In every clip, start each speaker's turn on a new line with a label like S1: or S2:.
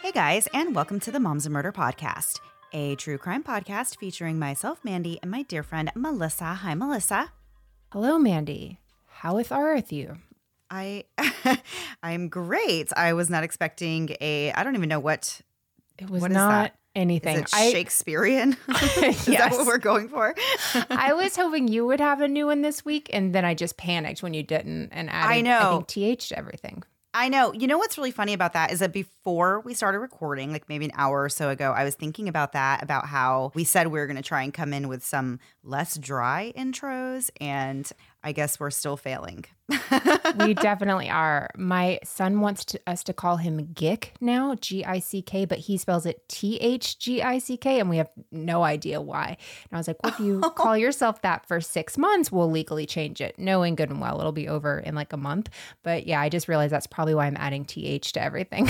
S1: Hey guys, and welcome to the Moms of Murder podcast, a true crime podcast featuring myself, Mandy, and my dear friend, Melissa. Hi, Melissa.
S2: Hello, Mandy. Howeth areth you?
S1: I'm great. I was not expecting I don't even know what.
S2: It was
S1: what
S2: not
S1: is that?
S2: anything.
S1: Is it Shakespearean? Is that what we're going for?
S2: I was hoping you would have a new one this week, and then I just panicked when you didn't and added, I think, TH to everything.
S1: I know. You know what's really funny about that is that before we started recording, like maybe an hour or so ago, I was thinking about that, about how we said we were going to try and come in with some less dry intros, and I guess we're still failing.
S2: We definitely are. My son wants us to call him Gick now, Gick, but he spells it THGICK, and we have no idea why. And I was like, well, if you call yourself that for 6 months, we'll legally change it, knowing good and well it'll be over in like a month. But yeah, I just realized that's probably why I'm adding TH to everything.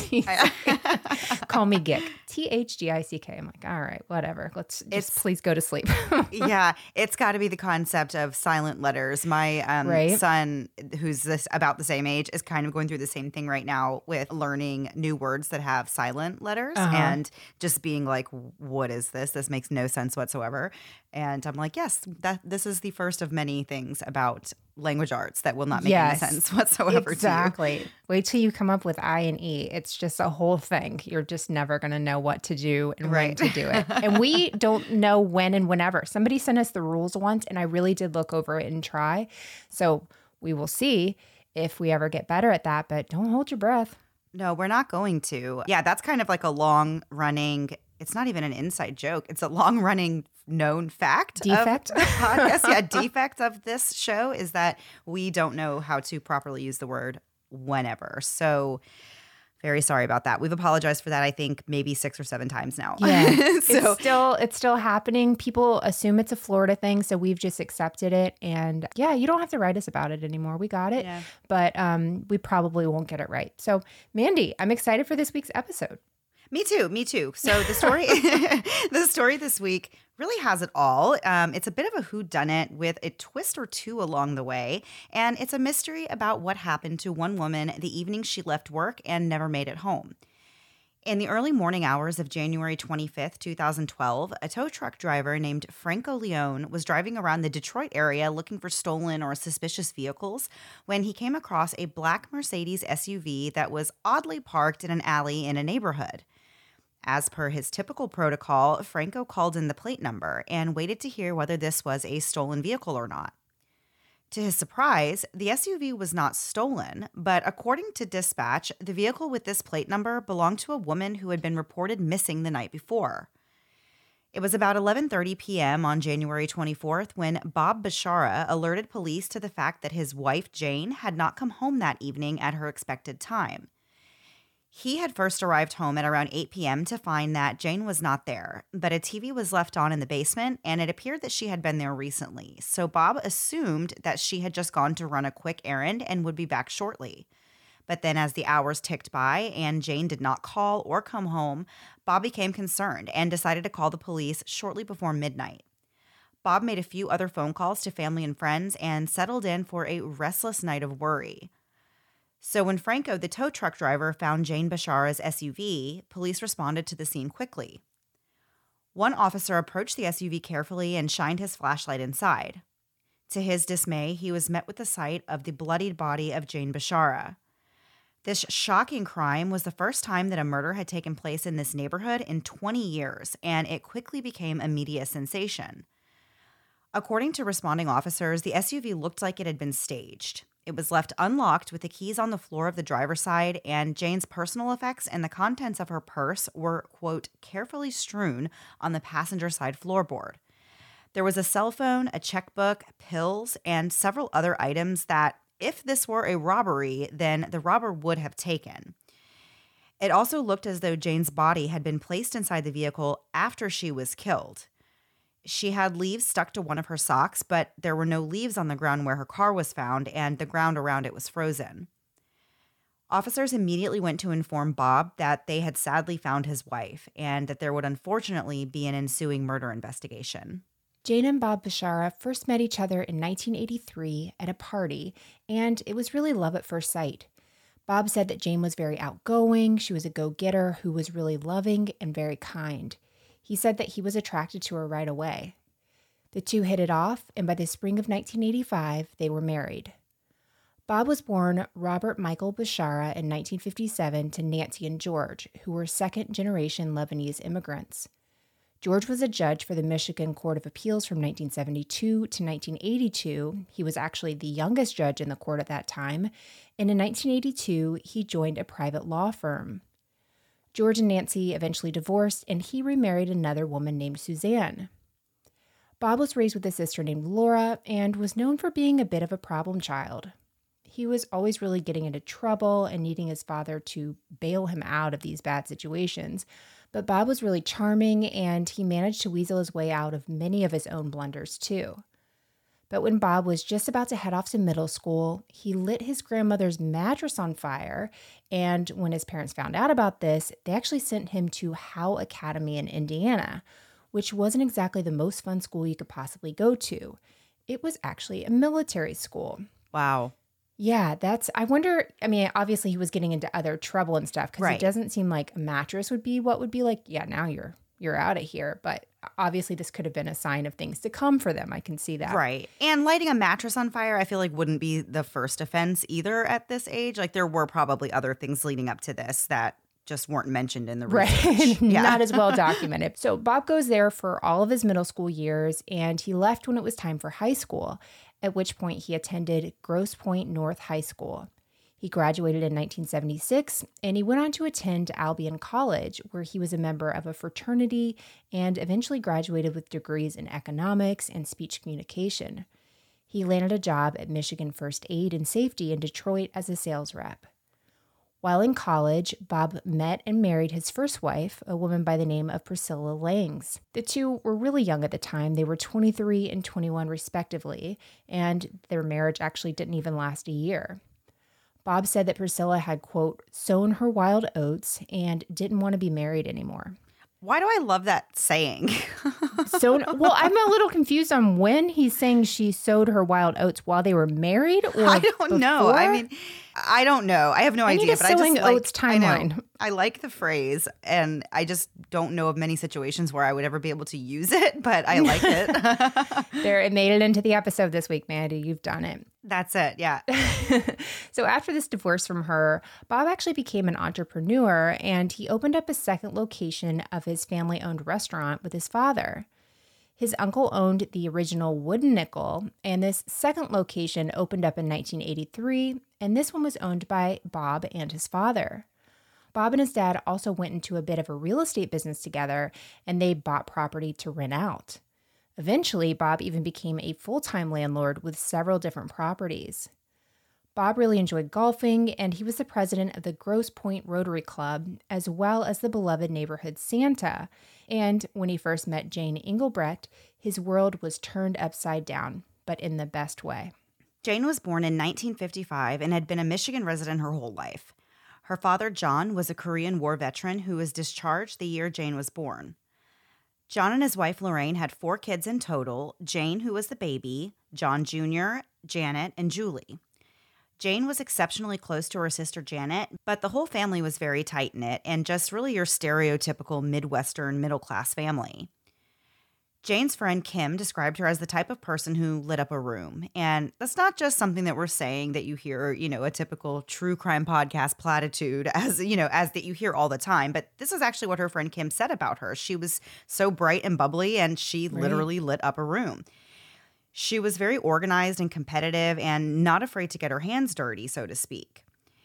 S2: Call me Gick, THGICK. I'm like, all right, whatever. Let's just please go to sleep.
S1: Yeah, it's got to be the concept of silent letters. My son, who's about the same age, is kind of going through the same thing right now with learning new words that have silent letters and just being like, what is this? This makes no sense whatsoever. And I'm like, yes, this is the first of many things about language arts that will not make any sense whatsoever
S2: exactly.
S1: to you.
S2: Wait till you come up with I and E. It's just a whole thing. You're just never going to know what to do and when to do it. And we don't know when and whenever. Somebody sent us the rules once, and I really did look over it and try. So we will see if we ever get better at that, but don't hold your breath.
S1: No, we're not going to. Yeah, that's kind of like a long-running, it's not even an inside joke. It's a long-running known fact.
S2: Defect?
S1: Of the podcast. Yeah, defect of this show is that we don't know how to properly use the word whenever. So very sorry about that. We've apologized for that, I think, maybe 6 or 7 times now.
S2: Yeah, it's still happening. People assume it's a Florida thing, so we've just accepted it. And yeah, you don't have to write us about it anymore. We got it, but we probably won't get it right. So Mandy, I'm excited for this week's episode.
S1: Me too. So the story this week really has it all. It's a bit of a whodunit with a twist or two along the way, and it's a mystery about what happened to one woman the evening she left work and never made it home. In the early morning hours of January 25th, 2012, a tow truck driver named Franco Leone was driving around the Detroit area looking for stolen or suspicious vehicles when he came across a black Mercedes SUV that was oddly parked in an alley in a neighborhood. As per his typical protocol, Franco called in the plate number and waited to hear whether this was a stolen vehicle or not. To his surprise, the SUV was not stolen, but according to dispatch, the vehicle with this plate number belonged to a woman who had been reported missing the night before. It was about 11:30 p.m. on January 24th when Bob Bashara alerted police to the fact that his wife, Jane, had not come home that evening at her expected time. He had first arrived home at around 8 p.m. to find that Jane was not there, but a TV was left on in the basement, and it appeared that she had been there recently. So Bob assumed that she had just gone to run a quick errand and would be back shortly. But then as the hours ticked by and Jane did not call or come home, Bob became concerned and decided to call the police shortly before midnight. Bob made a few other phone calls to family and friends and settled in for a restless night of worry. So when Franco, the tow truck driver, found Jane Bashara's SUV, police responded to the scene quickly. One officer approached the SUV carefully and shined his flashlight inside. To his dismay, he was met with the sight of the bloodied body of Jane Bashara. This shocking crime was the first time that a murder had taken place in this neighborhood in 20 years, and it quickly became a media sensation. According to responding officers, the SUV looked like it had been staged. It was left unlocked with the keys on the floor of the driver's side, and Jane's personal effects and the contents of her purse were, quote, carefully strewn on the passenger side floorboard. There was a cell phone, a checkbook, pills, and several other items that, if this were a robbery, then the robber would have taken. It also looked as though Jane's body had been placed inside the vehicle after she was killed. She had leaves stuck to one of her socks, but there were no leaves on the ground where her car was found, and the ground around it was frozen. Officers immediately went to inform Bob that they had sadly found his wife, and that there would unfortunately be an ensuing murder investigation.
S2: Jane and Bob Bashara first met each other in 1983 at a party, and it was really love at first sight. Bob said that Jane was very outgoing. She was a go-getter who was really loving and very kind. He said that he was attracted to her right away. The two hit it off, and by the spring of 1985, they were married. Bob was born Robert Michael Bashara in 1957 to Nancy and George, who were second-generation Lebanese immigrants. George was a judge for the Michigan Court of Appeals from 1972 to 1982. He was actually the youngest judge in the court at that time, and in 1982, he joined a private law firm. George and Nancy eventually divorced, and he remarried another woman named Suzanne. Bob was raised with a sister named Laura and was known for being a bit of a problem child. He was always really getting into trouble and needing his father to bail him out of these bad situations. But Bob was really charming, and he managed to weasel his way out of many of his own blunders, too. But when Bob was just about to head off to middle school, he lit his grandmother's mattress on fire, and when his parents found out about this, they actually sent him to Howe Academy in Indiana, which wasn't exactly the most fun school you could possibly go to. It was actually a military school.
S1: Wow.
S2: Yeah, I wonder, I mean, obviously he was getting into other trouble and stuff, because
S1: Right.
S2: it doesn't seem like a mattress would be what would be like, yeah, now you're out of here. But obviously this could have been a sign of things to come for them. I can see that.
S1: Right. And lighting a mattress on fire, I feel like wouldn't be the first offense either at this age. Like there were probably other things leading up to this that just weren't mentioned in the research.
S2: Right.
S1: Yeah.
S2: Not as well documented. So Bob goes there for all of his middle school years, and he left when it was time for high school, at which point he attended Grosse Pointe North High School. He graduated in 1976, and he went on to attend Albion College, where he was a member of a fraternity and eventually graduated with degrees in economics and speech communication. He landed a job at Michigan First Aid and Safety in Detroit as a sales rep. While in college, Bob met and married his first wife, a woman by the name of Priscilla Langs. The two were really young at the time. They were 23 and 21 respectively, and their marriage actually didn't even last a year. Bob said that Priscilla had, quote, sown her wild oats and didn't want to be married anymore.
S1: Why do I love that saying?
S2: Well, I'm a little confused on when he's saying she sowed her wild oats while they were married, or
S1: I don't know. I
S2: before?
S1: mean, I don't know. I have no
S2: I
S1: idea.
S2: need a
S1: but I just
S2: sowing
S1: like,
S2: oats timeline.
S1: I like the phrase, and I just don't know of many situations where I would ever be able to use it, but I like it.
S2: There, it made it into the episode this week, Mandy. You've done it.
S1: That's it. Yeah.
S2: So after this divorce from her, Bob actually became an entrepreneur, and he opened up a second location of his family-owned restaurant with his father. His uncle owned the original Wooden Nickel, and this second location opened up in 1983, and this one was owned by Bob and his father. Bob and his dad also went into a bit of a real estate business together, and they bought property to rent out. Eventually, Bob even became a full-time landlord with several different properties. Bob really enjoyed golfing, and he was the president of the Grosse Pointe Rotary Club, as well as the beloved neighborhood Santa. And when he first met Jane Engelbrecht, his world was turned upside down, but in the best way.
S1: Jane was born in 1955 and had been a Michigan resident her whole life. Her father, John, was a Korean War veteran who was discharged the year Jane was born. John and his wife, Lorraine, had 4 kids in total: Jane, who was the baby, John Jr., Janet, and Julie. Jane was exceptionally close to her sister Janet, but the whole family was very tight-knit and just really your stereotypical Midwestern middle-class family. Jane's friend Kim described her as the type of person who lit up a room. And that's not just something that we're saying that you hear, a typical true crime podcast platitude as that you hear all the time. But this is actually what her friend Kim said about her. She was so bright and bubbly, and she literally lit up a room. She was very organized and competitive and not afraid to get her hands dirty, so to speak.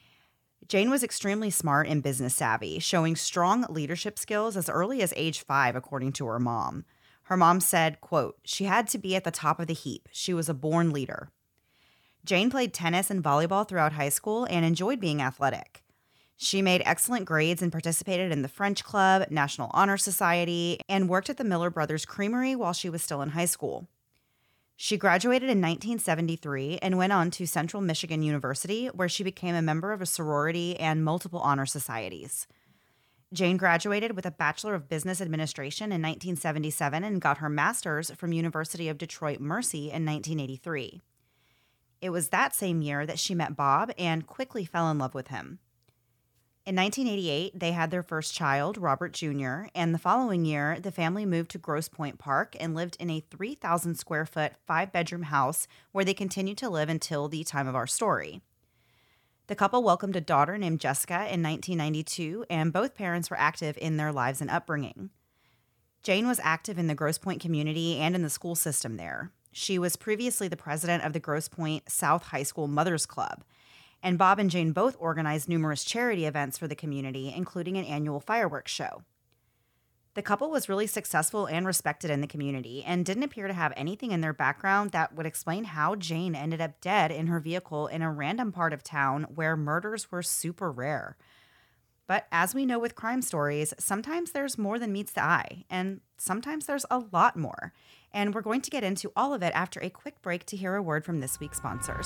S1: Jane was extremely smart and business savvy, showing strong leadership skills as early as age 5, according to her mom. Her mom said, quote, she had to be at the top of the heap. She was a born leader. Jane played tennis and volleyball throughout high school and enjoyed being athletic. She made excellent grades and participated in the French Club, National Honor Society, and worked at the Miller Brothers Creamery while she was still in high school. She graduated in 1973 and went on to Central Michigan University, where she became a member of a sorority and multiple honor societies. Jane graduated with a Bachelor of Business Administration in 1977 and got her master's from University of Detroit Mercy in 1983. It was that same year that she met Bob and quickly fell in love with him. In 1988, they had their first child, Robert Jr., and the following year, the family moved to Grosse Pointe Park and lived in a 3,000 square foot, 5-bedroom house where they continued to live until the time of our story. The couple welcomed a daughter named Jessica in 1992, and both parents were active in their lives and upbringing. Jane was active in the Grosse Pointe community and in the school system there. She was previously the president of the Grosse Pointe South High School Mothers Club. And Bob and Jane both organized numerous charity events for the community, including an annual fireworks show. The couple was really successful and respected in the community and didn't appear to have anything in their background that would explain how Jane ended up dead in her vehicle in a random part of town where murders were super rare. But as we know with crime stories, sometimes there's more than meets the eye, and sometimes there's a lot more. And we're going to get into all of it after a quick break to hear a word from this week's sponsors.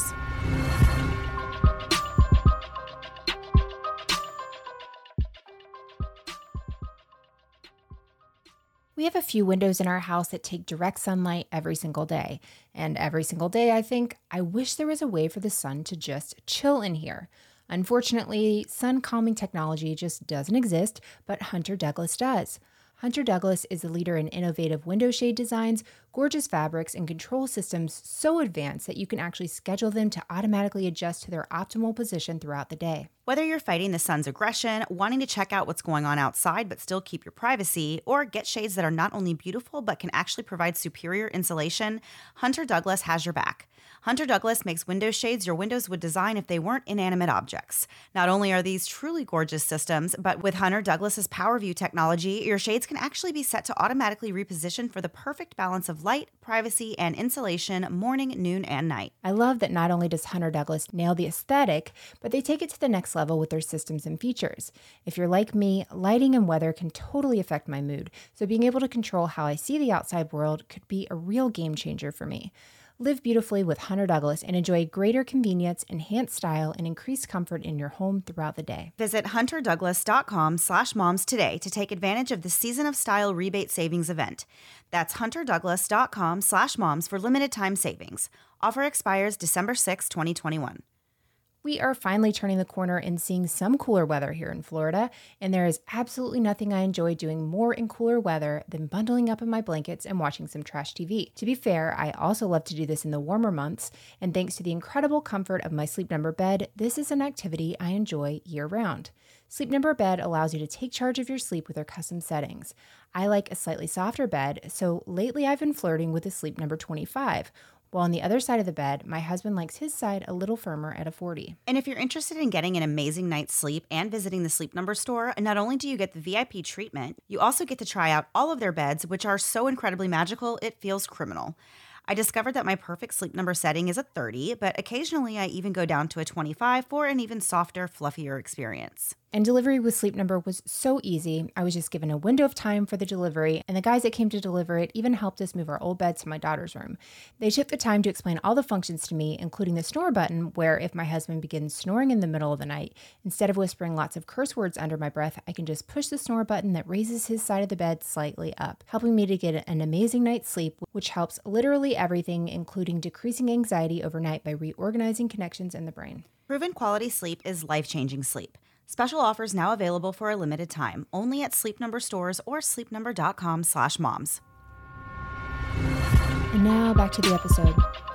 S2: We have a few windows in our house that take direct sunlight every single day. And every single day, I think, I wish there was a way for the sun to just chill in here. Unfortunately, sun calming technology just doesn't exist, but Hunter Douglas does. Hunter Douglas is a leader in innovative window shade designs, gorgeous fabrics, and control systems so advanced that you can actually schedule them to automatically adjust to their optimal position throughout the day.
S1: Whether you're fighting the sun's aggression, wanting to check out what's going on outside but still keep your privacy, or get shades that are not only beautiful but can actually provide superior insulation, Hunter Douglas has your back. Hunter Douglas makes window shades your windows would design if they weren't inanimate objects. Not only are these truly gorgeous systems, but with Hunter Douglas's PowerView technology, your shades can actually be set to automatically reposition for the perfect balance of light, privacy, and insulation morning, noon, and night.
S2: I love that not only does Hunter Douglas nail the aesthetic, but they take it to the next level with their systems and features. If you're like me, lighting and weather can totally affect my mood, so being able to control how I see the outside world could be a real game changer for me. Live beautifully with Hunter Douglas and enjoy greater convenience, enhanced style, and increased comfort in your home throughout the day.
S1: Visit hunterdouglas.com/moms today to take advantage of the Season of Style rebate savings event. That's hunterdouglas.com/moms for limited time savings. Offer expires December 6, 2021.
S2: We are finally turning the corner and seeing some cooler weather here in Florida, and there is absolutely nothing I enjoy doing more in cooler weather than bundling up in my blankets and watching some trash TV. To be fair, I also love to do this in the warmer months, and thanks to the incredible comfort of my Sleep Number bed, this is an activity I enjoy year-round. Sleep Number bed allows you to take charge of your sleep with their custom settings. I like a slightly softer bed, so lately I've been flirting with the Sleep Number 25, while on the other side of the bed, my husband likes his side a little firmer at a 40.
S1: And if you're interested in getting an amazing night's sleep and visiting the Sleep Number store, not only do you get the VIP treatment, you also get to try out all of their beds, which are so incredibly magical, it feels criminal. I discovered that my perfect Sleep Number setting is a 30, but occasionally I even go down to a 25 for an even softer, fluffier experience.
S2: And delivery with Sleep Number was so easy. I was just given a window of time for the delivery, and the guys that came to deliver it even helped us move our old bed to my daughter's room. They took the time to explain all the functions to me, including the snore button, where if my husband begins snoring in the middle of the night, instead of whispering lots of curse words under my breath, I can just push the snore button that raises his side of the bed slightly up, helping me to get an amazing night's sleep, which helps literally everything, including decreasing anxiety overnight by reorganizing connections in the brain.
S1: Proven quality sleep is life-changing sleep. Special offers now available for a limited time, only at Sleep Number stores or sleepnumber.com/moms.
S2: And now back to the episode.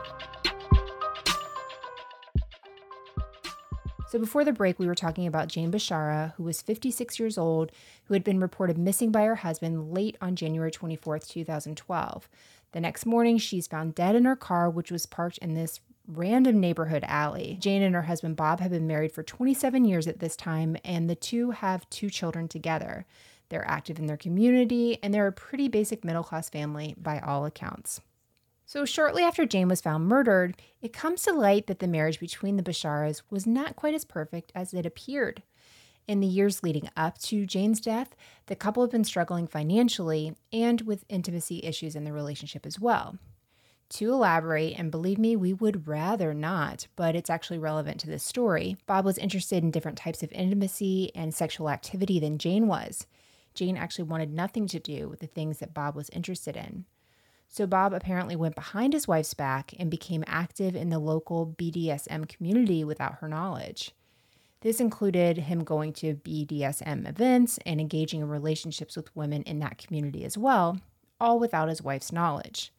S2: So before the break, we were talking about Jane Bashara, who was 56 years old, who had been reported missing by her husband late on January 24th, 2012. The next morning, she's found dead in her car, which was parked in this random neighborhood alley. Jane and her husband Bob have been married for 27 years at this time, and the two have 2 children together. They're active in their community, and they're a pretty basic middle-class family by all accounts. So shortly after Jane was found murdered, it comes to light that the marriage between the Basharas was not quite as perfect as it appeared. In the years leading up to Jane's death, the couple have been struggling financially and with intimacy issues in the relationship as well. To elaborate, and believe me, we would rather not, but it's actually relevant to this story, Bob was interested in different types of intimacy and sexual activity than Jane was. Jane actually wanted nothing to do with the things that Bob was interested in. So Bob apparently went behind his wife's back and became active in the local BDSM community without her knowledge. This included him going to BDSM events and engaging in relationships with women in that community as well, all without his wife's knowledge.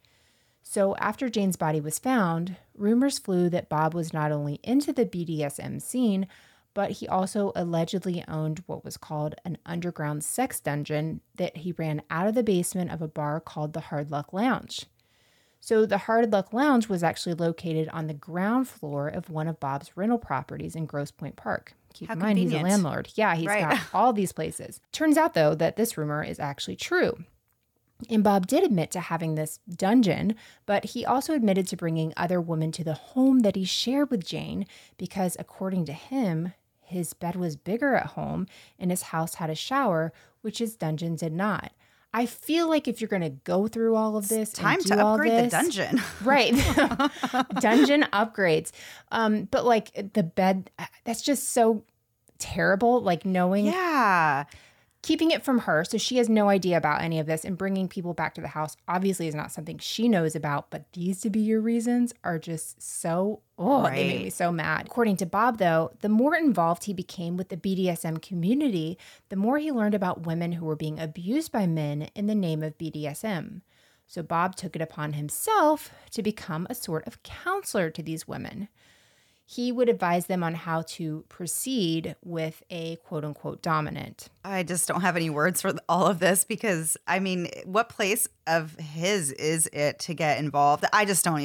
S2: So after Jane's body was found, rumors flew that Bob was not only into the BDSM scene, but he also allegedly owned what was called an underground sex dungeon that he ran out of the basement of a bar called the Hard Luck Lounge. So the Hard Luck Lounge was actually located on the ground floor of one of Bob's rental properties in Grosse Pointe Park. Keep
S1: How
S2: in mind, he's a
S1: convenient.
S2: landlord. Yeah, he's
S1: Right.
S2: got all these places. Turns out, though, that this rumor is actually true. And Bob did admit to having this dungeon, but he also admitted to bringing other women to the home that he shared with Jane because, according to him, his bed was bigger at home and his house had a shower, which his dungeon did not. I feel like if you're going to go through all of this,
S1: Time
S2: and
S1: to
S2: do all
S1: upgrade the
S2: this-
S1: dungeon.
S2: Right. Dungeon upgrades. But like the bed, that's just so terrible. Like knowing,
S1: Yeah.
S2: keeping it from her. So she has no idea about any of this, and bringing people back to the house obviously is not something she knows about. But these to be your reasons are just so, they make me
S1: Right.
S2: so mad. According to Bob, though, the more involved he became with the BDSM community, the more he learned about women who were being abused by men in the name of BDSM. So Bob took it upon himself to become a sort of counselor to these women. He would advise them on how to proceed with a quote unquote dominant.
S1: I just don't have any words for all of this because, I mean, what place of his is it to get involved? I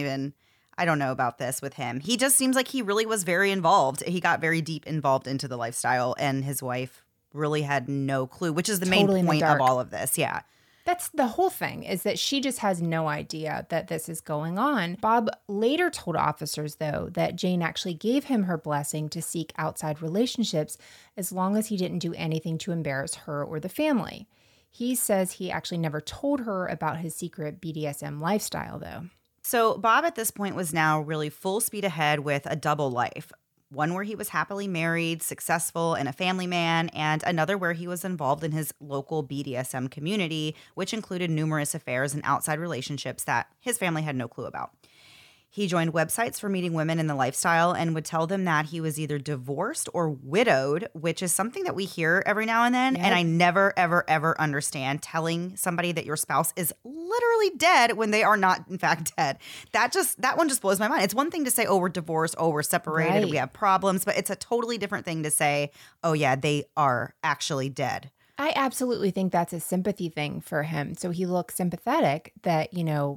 S1: don't know about this with him. He just seems like he really was very involved. He got very deep involved into the lifestyle, and his wife really had no clue, which is the
S2: Totally in
S1: main
S2: the
S1: point of
S2: dark.
S1: all of this. Yeah.
S2: That's the whole thing, is that she just has no idea that this is going on. Bob later told officers, though, that Jane actually gave him her blessing to seek outside relationships as long as he didn't do anything to embarrass her or the family. He says he actually never told her about his secret BDSM lifestyle, though.
S1: So Bob at this point was now really full speed ahead with a double life. One where he was happily married, successful, and a family man, and another where he was involved in his local BDSM community, which included numerous affairs and outside relationships that his family had no clue about. He joined websites for meeting women in the lifestyle and would tell them that he was either divorced or widowed, which is something that we hear every now and then.
S2: Yep.
S1: And I never, ever, ever understand telling somebody that your spouse is literally dead when they are not, in fact, dead. That one just blows my mind. It's one thing to say, oh, we're divorced, oh, we're separated,
S2: Right.
S1: we have problems, but it's a totally different thing to say, oh, yeah, they are actually dead.
S2: I absolutely think that's a sympathy thing for him. So he looks sympathetic that,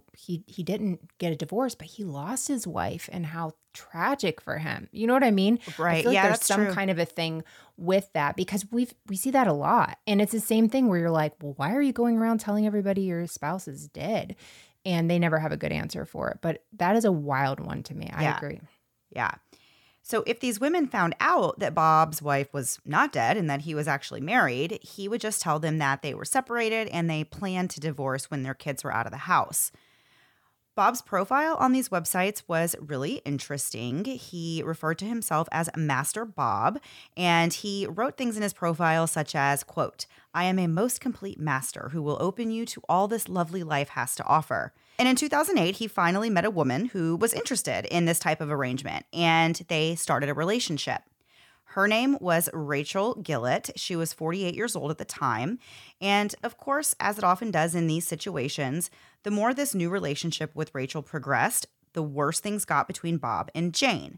S2: he didn't get a divorce, but he lost his wife, and how tragic for him. You know what I mean? I
S1: Right.
S2: feel like
S1: Yeah,
S2: there's
S1: that's
S2: some
S1: true.
S2: kind of a thing with that, because we see that a lot. And it's the same thing where you're like, well, why are you going around telling everybody your spouse is dead? And they never have a good answer for it. But that is a wild one to me. I
S1: Yeah.
S2: agree.
S1: Yeah. So if these women found out that Bob's wife was not dead and that he was actually married, he would just tell them that they were separated and they planned to divorce when their kids were out of the house. Bob's profile on these websites was really interesting. He referred to himself as Master Bob, and he wrote things in his profile such as, quote, "I am a most complete master who will open you to all this lovely life has to offer." And in 2008, he finally met a woman who was interested in this type of arrangement, and they started a relationship. Her name was Rachel Gillett. She was 48 years old at the time. And of course, as it often does in these situations, the more this new relationship with Rachel progressed, the worse things got between Bob and Jane.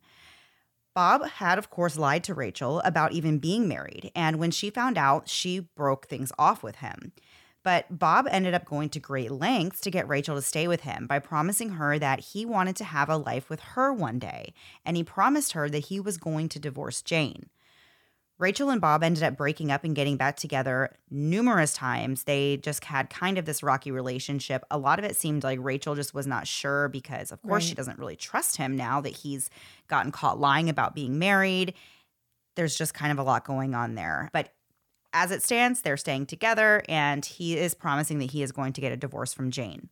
S1: Bob had, of course, lied to Rachel about even being married. And when she found out, she broke things off with him. But Bob ended up going to great lengths to get Rachel to stay with him by promising her that he wanted to have a life with her one day, and he promised her that he was going to divorce Jane. Rachel and Bob ended up breaking up and getting back together numerous times. They just had kind of this rocky relationship. A lot of it seemed like Rachel just was not sure because, of course, she
S2: Right.
S1: doesn't really trust him now that he's gotten caught lying about being married. There's just kind of a lot going on there. But as it stands, they're staying together, and he is promising that he is going to get a divorce from Jane.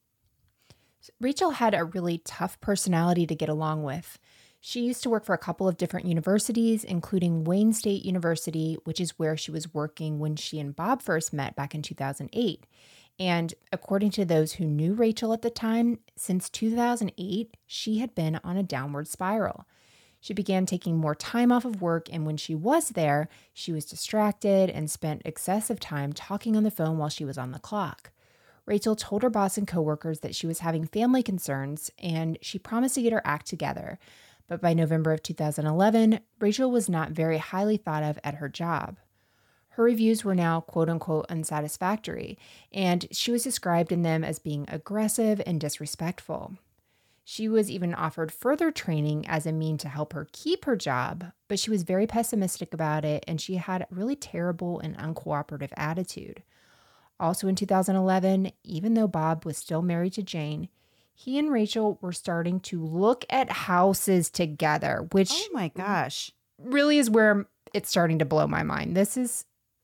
S2: Rachel had a really tough personality to get along with. She used to work for a couple of different universities, including Wayne State University, which is where she was working when she and Bob first met back in 2008. And according to those who knew Rachel at the time, since 2008, she had been on a downward spiral. She began taking more time off of work, and when she was there, she was distracted and spent excessive time talking on the phone while she was on the clock. Rachel told her boss and coworkers that she was having family concerns, and she promised to get her act together. But by November of 2011, Rachel was not very highly thought of at her job. Her reviews were now quote-unquote unsatisfactory, and she was described in them as being aggressive and disrespectful. She was even offered further training as a mean to help her keep her job, but she was very pessimistic about it, and she had a really terrible and uncooperative attitude. Also in 2011, even though Bob was still married to Jane, he and Rachel were starting to look at houses together, which
S1: Oh my gosh.
S2: really is where it's starting to blow my mind. This is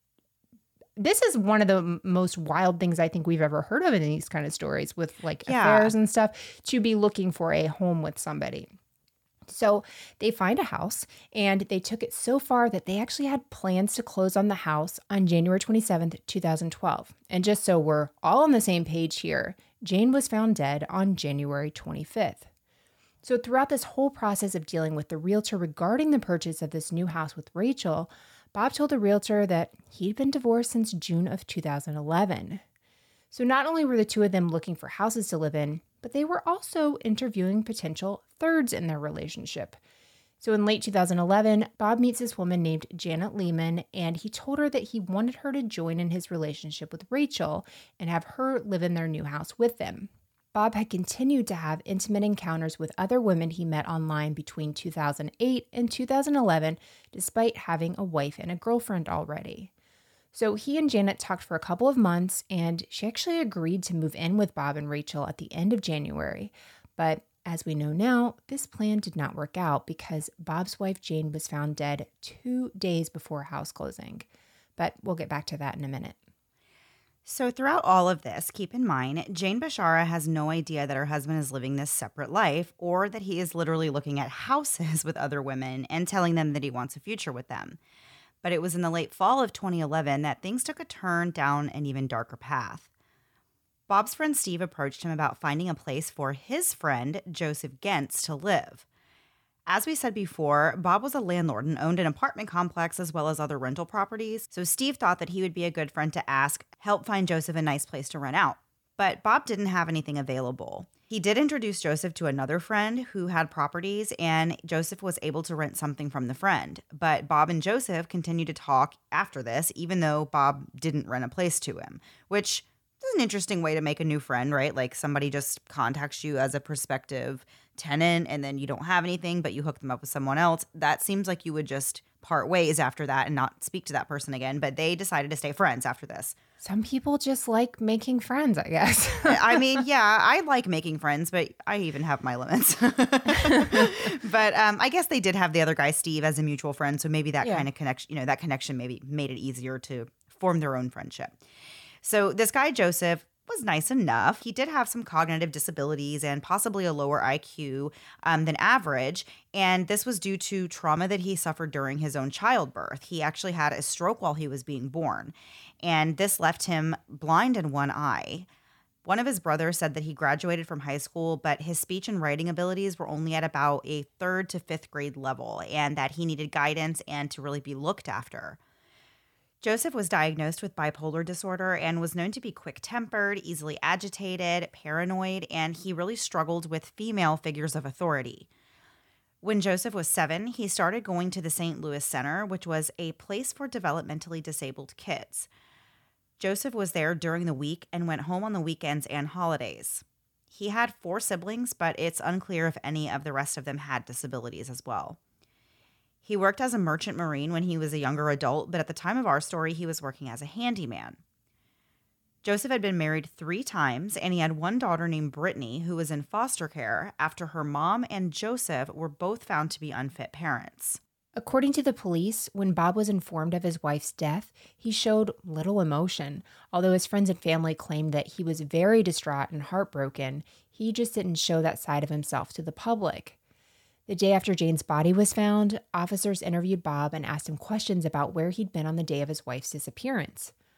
S2: one of the most wild things I think we've ever heard of in these kind of stories with affairs and stuff, to be looking for a home with somebody. So they find a house, and they took it so far that they actually had plans to close on the house on January 27th, 2012. And just so we're all on the same page here, Jane was found dead on January 25th. So throughout this whole process of dealing with the realtor regarding the purchase of this new house with Rachel, Bob told the realtor that he'd been divorced since June of 2011. So not only were the two of them looking for houses to live in, but they were also interviewing potential thirds in their relationship. So in late 2011, Bob meets this woman named Janet Lehman, and he told her that he wanted her to join in his relationship with Rachel and have her live in their new house with them. Bob had continued to have intimate encounters with other women he met online between 2008 and 2011, despite having a wife and a girlfriend already. So he and Janet talked for a couple of months, and she actually agreed to move in with Bob and Rachel at the end of January. But as we know now, this plan did not work out because Bob's wife Jane was found dead 2 days before house closing. But we'll get back to that in a minute.
S1: So throughout all of this, keep in mind, Jane Bashara has no idea that her husband is living this separate life, or that he is literally looking at houses with other women and telling them that he wants a future with them. But it was in the late fall of 2011 that things took a turn down an even darker path. Bob's friend Steve approached him about finding a place for his friend, Joseph Gentz, to live. As we said before, Bob was a landlord and owned an apartment complex as well as other rental properties, so Steve thought that he would be a good friend to ask, help find Joseph a nice place to rent out. But Bob didn't have anything available. He did introduce Joseph to another friend who had properties, and Joseph was able to rent something from the friend. But Bob and Joseph continued to talk after this, even though Bob didn't rent a place to him, which is an interesting way to make a new friend, right? Like somebody just contacts you as a prospective tenant and then you don't have anything, but you hook them up with someone else. That seems like you would just part ways after that and not speak to that person again. But they decided to stay friends after this.
S2: Some people just like making friends, I guess.
S1: I mean, yeah, I like making friends, but I even have my limits. But I guess they did have the other guy, Steve, as a mutual friend. So maybe that kind of connection, that connection maybe made it easier to form their own friendship. So this guy, Joseph, was nice enough. He did have some cognitive disabilities and possibly a lower IQ than average. And this was due to trauma that he suffered during his own childbirth. He actually had a stroke while he was being born. And this left him blind in one eye. One of his brothers said that he graduated from high school, but his speech and writing abilities were only at about a 3rd to 5th grade level, and that he needed guidance and to really be looked after. Joseph was diagnosed with bipolar disorder and was known to be quick-tempered, easily agitated, paranoid, and he really struggled with female figures of authority. When Joseph was 7, he started going to the St. Louis Center, which was a place for developmentally disabled kids. Joseph was there during the week and went home on the weekends and holidays. He had 4 siblings, but it's unclear if any of the rest of them had disabilities as well. He worked as a merchant marine when he was a younger adult, but at the time of our story, he was working as a handyman. Joseph had been married 3 times, and he had one daughter named Brittany who was in foster care after her mom and Joseph were both found to be unfit parents.
S2: According to the police, when Bob was informed of his wife's death, he showed little emotion. Although his friends and family claimed that he was very distraught and heartbroken, he just didn't show that side of himself to the public. The day after Jane's body was found, officers interviewed Bob and asked him questions about where he'd been on the day of his wife's disappearance.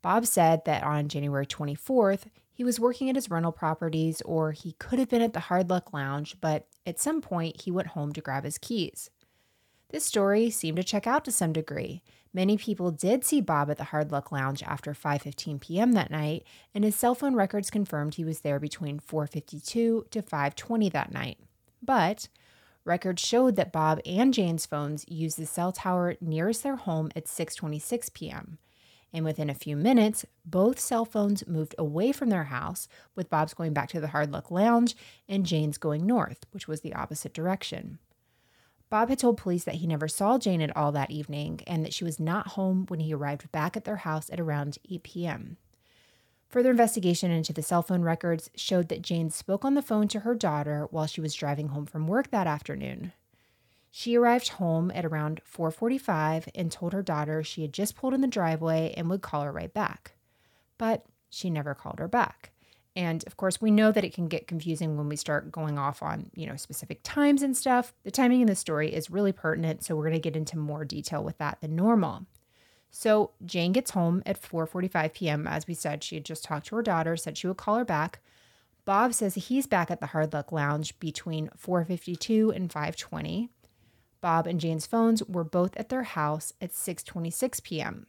S2: Bob said that on January 24th, he was working at his rental properties, or he could have been at the Hard Luck Lounge, but at some point he went home to grab his keys. This story seemed to check out to some degree. Many people did see Bob at the Hard Luck Lounge after 5:15 p.m. that night, and his cell phone records confirmed he was there between 4:52 to 5:20 that night. But records showed that Bob and Jane's phones used the cell tower nearest their home at 6:26 p.m. And within a few minutes, both cell phones moved away from their house, with Bob's going back to the Hard Luck Lounge and Jane's going north, which was the opposite direction. Bob had told police that he never saw Jane at all that evening and that she was not home when he arrived back at their house at around 8 p.m. Further investigation into the cell phone records showed that Jane spoke on the phone to her daughter while she was driving home from work that afternoon. She arrived home at around 4:45 and told her daughter she had just pulled in the driveway and would call her right back. But she never called her back. And of course, we know that it can get confusing when we start going off on, specific times and stuff. The timing in the story is really pertinent, so we're going to get into more detail with that than normal. So Jane gets home at 4:45 p.m. As we said, she had just talked to her daughter, said she would call her back. Bob says he's back at the Hard Luck Lounge between 4:52 and 5:20. Bob and Jane's phones were both at their house at 6:26 p.m.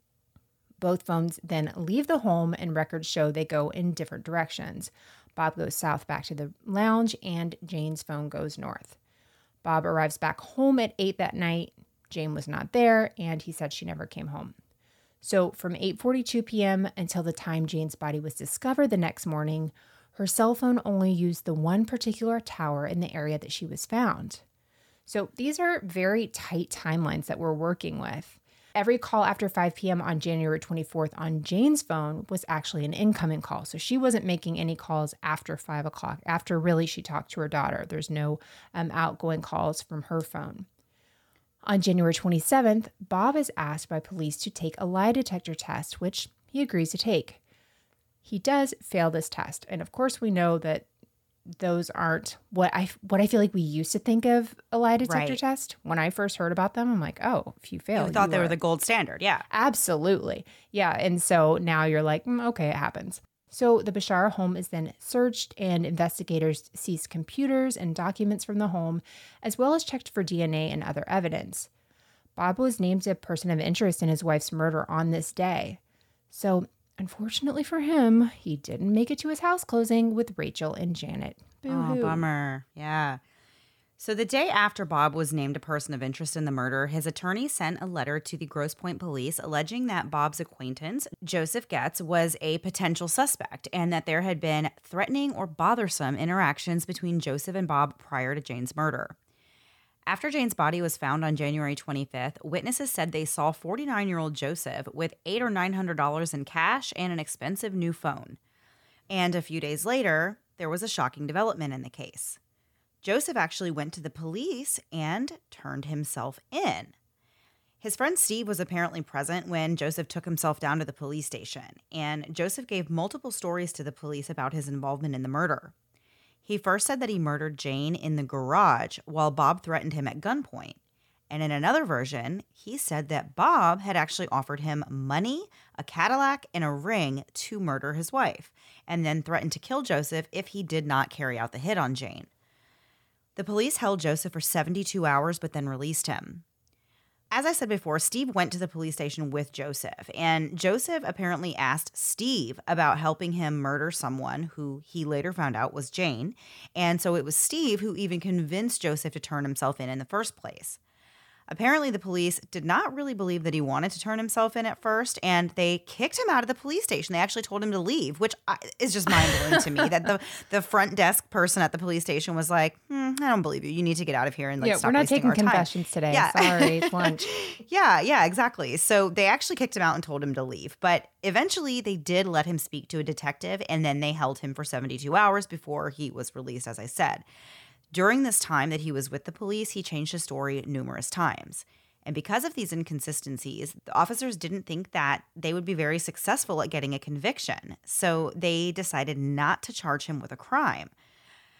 S2: Both phones then leave the home, and records show they go in different directions. Bob goes south back to the lounge, and Jane's phone goes north. Bob arrives back home at 8 that night. Jane was not there, and he said she never came home. So from 8:42 p.m. until the time Jane's body was discovered the next morning, her cell phone only used the one particular tower in the area that she was found. So these are very tight timelines that we're working with. Every call after 5 p.m. on January 24th on Jane's phone was actually an incoming call. So she wasn't making any calls after 5 o'clock, after really she talked to her daughter. There's no outgoing calls from her phone. On January 27th, Bob is asked by police to take a lie detector test, which he agrees to take. He does fail this test. And of course, we know that those aren't what I feel like we used to think of a lie detector test. When I first heard about them, I'm like, oh, if you fail,
S1: you thought they were the gold standard. Yeah,
S2: absolutely. Yeah. And so now you're like, okay, it happens. So the Bishara home is then searched, and investigators seized computers and documents from the home, as well as checked for DNA and other evidence. Bob was named a person of interest in his wife's murder on this day. So unfortunately for him, he didn't make it to his house closing with Rachel and Janet. Boo-hoo.
S1: Oh, bummer. Yeah. So the day after Bob was named a person of interest in the murder, his attorney sent a letter to the Grosse Pointe police alleging that Bob's acquaintance, Joseph Getz, was a potential suspect and that there had been threatening or bothersome interactions between Joseph and Bob prior to Jane's murder. After Jane's body was found on January 25th, witnesses said they saw 49-year-old Joseph with $800 or $900 in cash and an expensive new phone. And a few days later, there was a shocking development in the case. Joseph actually went to the police and turned himself in. His friend Steve was apparently present when Joseph took himself down to the police station, and Joseph gave multiple stories to the police about his involvement in the murder. He first said that he murdered Jane in the garage while Bob threatened him at gunpoint. And in another version, he said that Bob had actually offered him money, a Cadillac, and a ring to murder his wife, and then threatened to kill Joseph if he did not carry out the hit on Jane. The police held Joseph for 72 hours, but then released him. As I said before, Steve went to the police station with Joseph, and Joseph apparently asked Steve about helping him murder someone who he later found out was Jane, and so it was Steve who even convinced Joseph to turn himself in the first place. Apparently, the police did not really believe that he wanted to turn himself in at first, and they kicked him out of the police station. They actually told him to leave, which is just mind-blowing to me, that the front desk person at the police station was like, I don't believe you. You need to get out of here and stop
S2: we're not
S1: wasting
S2: taking
S1: our time.
S2: confessions today. Yeah. Sorry, it's lunch.
S1: Yeah, exactly. So they actually kicked him out and told him to leave. But eventually, they did let him speak to a detective, and then they held him for 72 hours before he was released, as I said. During this time that he was with the police, he changed his story numerous times. And because of these inconsistencies, the officers didn't think that they would be very successful at getting a conviction. So they decided not to charge him with a crime.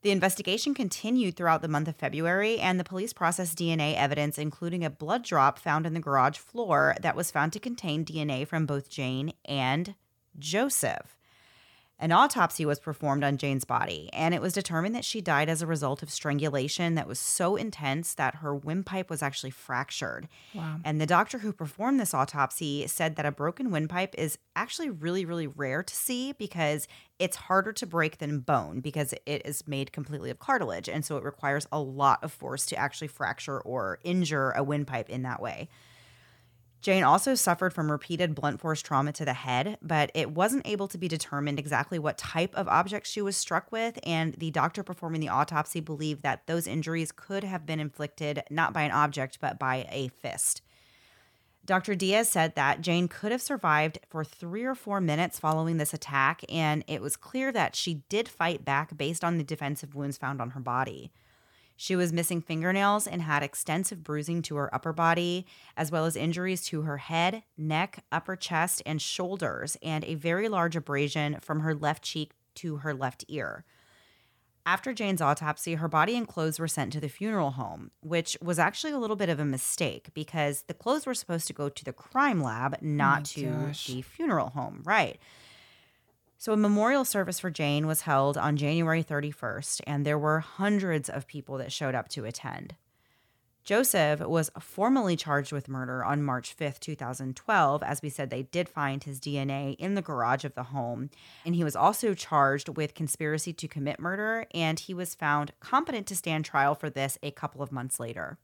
S1: The investigation continued throughout the month of February, and the police processed DNA evidence, including a blood drop found in the garage floor that was found to contain DNA from both Jane and Joseph. An autopsy was performed on Jane's body, and it was determined that she died as a result of strangulation that was so intense that her windpipe was actually fractured.
S2: Wow.
S1: And the doctor who performed this autopsy said that a broken windpipe is actually really, really rare to see because it's harder to break than bone because it is made completely of cartilage. And so it requires a lot of force to actually fracture or injure a windpipe in that way. Jane also suffered from repeated blunt force trauma to the head, but it wasn't able to be determined exactly what type of object she was struck with, and the doctor performing the autopsy believed that those injuries could have been inflicted not by an object, but by a fist. Dr. Diaz said that Jane could have survived for 3 or 4 minutes following this attack, and it was clear that she did fight back based on the defensive wounds found on her body. She was missing fingernails and had extensive bruising to her upper body, as well as injuries to her head, neck, upper chest, and shoulders, and a very large abrasion from her left cheek to her left ear. After Jane's autopsy, her body and clothes were sent to the funeral home, which was actually a little bit of a mistake because the clothes were supposed to go to the crime lab, not to the funeral home. Right. So a memorial service for Jane was held on January 31st, and there were hundreds of people that showed up to attend. Joseph was formally charged with murder on March 5th, 2012. As we said, they did find his DNA in the garage of the home, and he was also charged with conspiracy to commit murder, and he was found competent to stand trial for this a couple of months later.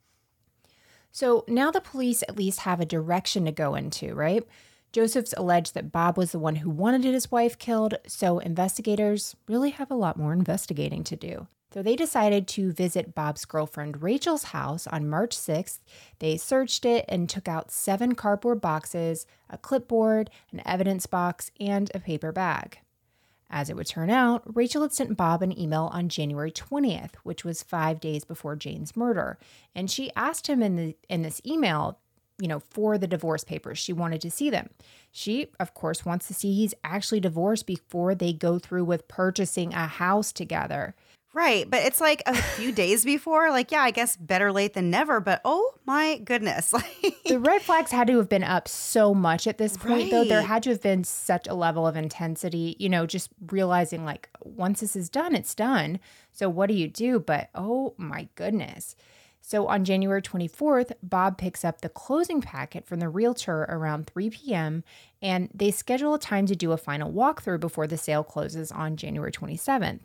S2: So now the police at least have a direction to go into, right? Joseph's alleged that Bob was the one who wanted his wife killed, so investigators really have a lot more investigating to do. So they decided to visit Bob's girlfriend Rachel's house on March 6th. They searched it and took out 7 cardboard boxes, a clipboard, an evidence box, and a paper bag. As it would turn out, Rachel had sent Bob an email on January 20th, which was 5 days before Jane's murder. And she asked him in this email, for the divorce papers. She wanted to see them. She, of course, wants to see he's actually divorced before they go through with purchasing a house together.
S1: Right. But it's like a few days before, I guess better late than never. But oh my goodness.
S2: The red flags had to have been up so much at this point, though. There
S1: Right.
S2: had to have been such a level of intensity, just realizing once this is done, it's done. So what do you do? But oh my goodness. So on January 24th, Bob picks up the closing packet from the realtor around 3 p.m., and they schedule a time to do a final walkthrough before the sale closes on January 27th.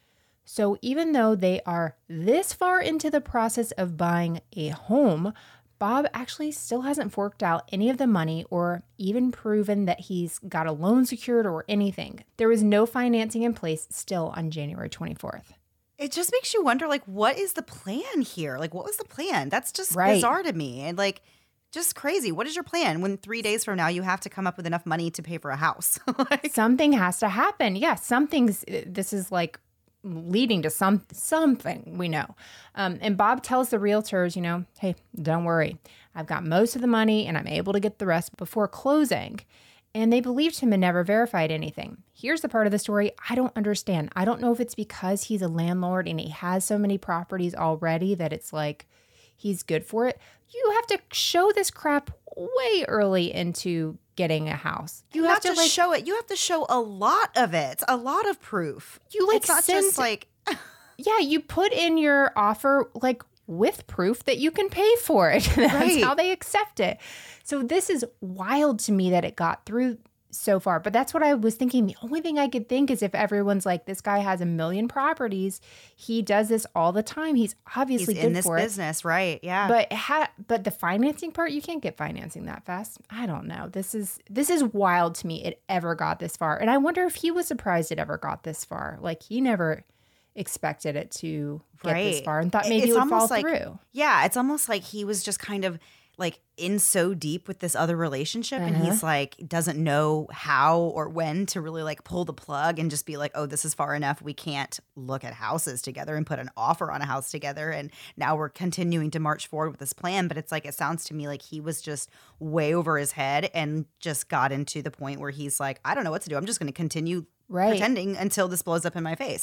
S2: So even though they are this far into the process of buying a home, Bob actually still hasn't forked out any of the money or even proven that he's got a loan secured or anything. There was no financing in place still on January 24th.
S1: It just makes you wonder, what is the plan here? What was the plan? That's just
S2: Right.
S1: bizarre to me. And just crazy. What is your plan when 3 days from now you have to come up with enough money to pay for a house?
S2: Something has to happen. Yeah, this is leading to something we know. And Bob tells the realtors, hey, don't worry. I've got most of the money and I'm able to get the rest before closing. And they believed him and never verified anything. Here's the part of the story I don't understand. I don't know if it's because he's a landlord and he has so many properties already that it's he's good for it. You have to show this crap way early into getting a house. You
S1: Not
S2: have to
S1: just show it. You have to show a lot of it, a lot of proof. It's not just
S2: Yeah, you put in your offer with proof that you can pay for it. That's
S1: Right.
S2: how they accept it. So this is wild to me that it got through so far. But that's what I was thinking. The only thing I could think is if everyone's this guy has 1 million properties, he does this all the time. He's obviously
S1: he's
S2: good
S1: in this
S2: for
S1: business, right? Yeah.
S2: but the financing part, you can't get financing that fast. I don't know. This is wild to me. It ever got this far. And I wonder if he was surprised it ever got this far. He never expected it to get this
S1: Right.
S2: far and thought maybe it would fall
S1: almost
S2: through.
S1: Yeah, it's almost like he was just kind of in so deep with this other relationship, and he's doesn't know how or when to really pull the plug and just be oh, this is far enough. We can't look at houses together and put an offer on a house together. And now we're continuing to march forward with this plan. But it's it sounds to me like he was just way over his head and just got into the point where he's I don't know what to do. I'm just going to continue
S2: Right.
S1: pretending until this blows up in my face.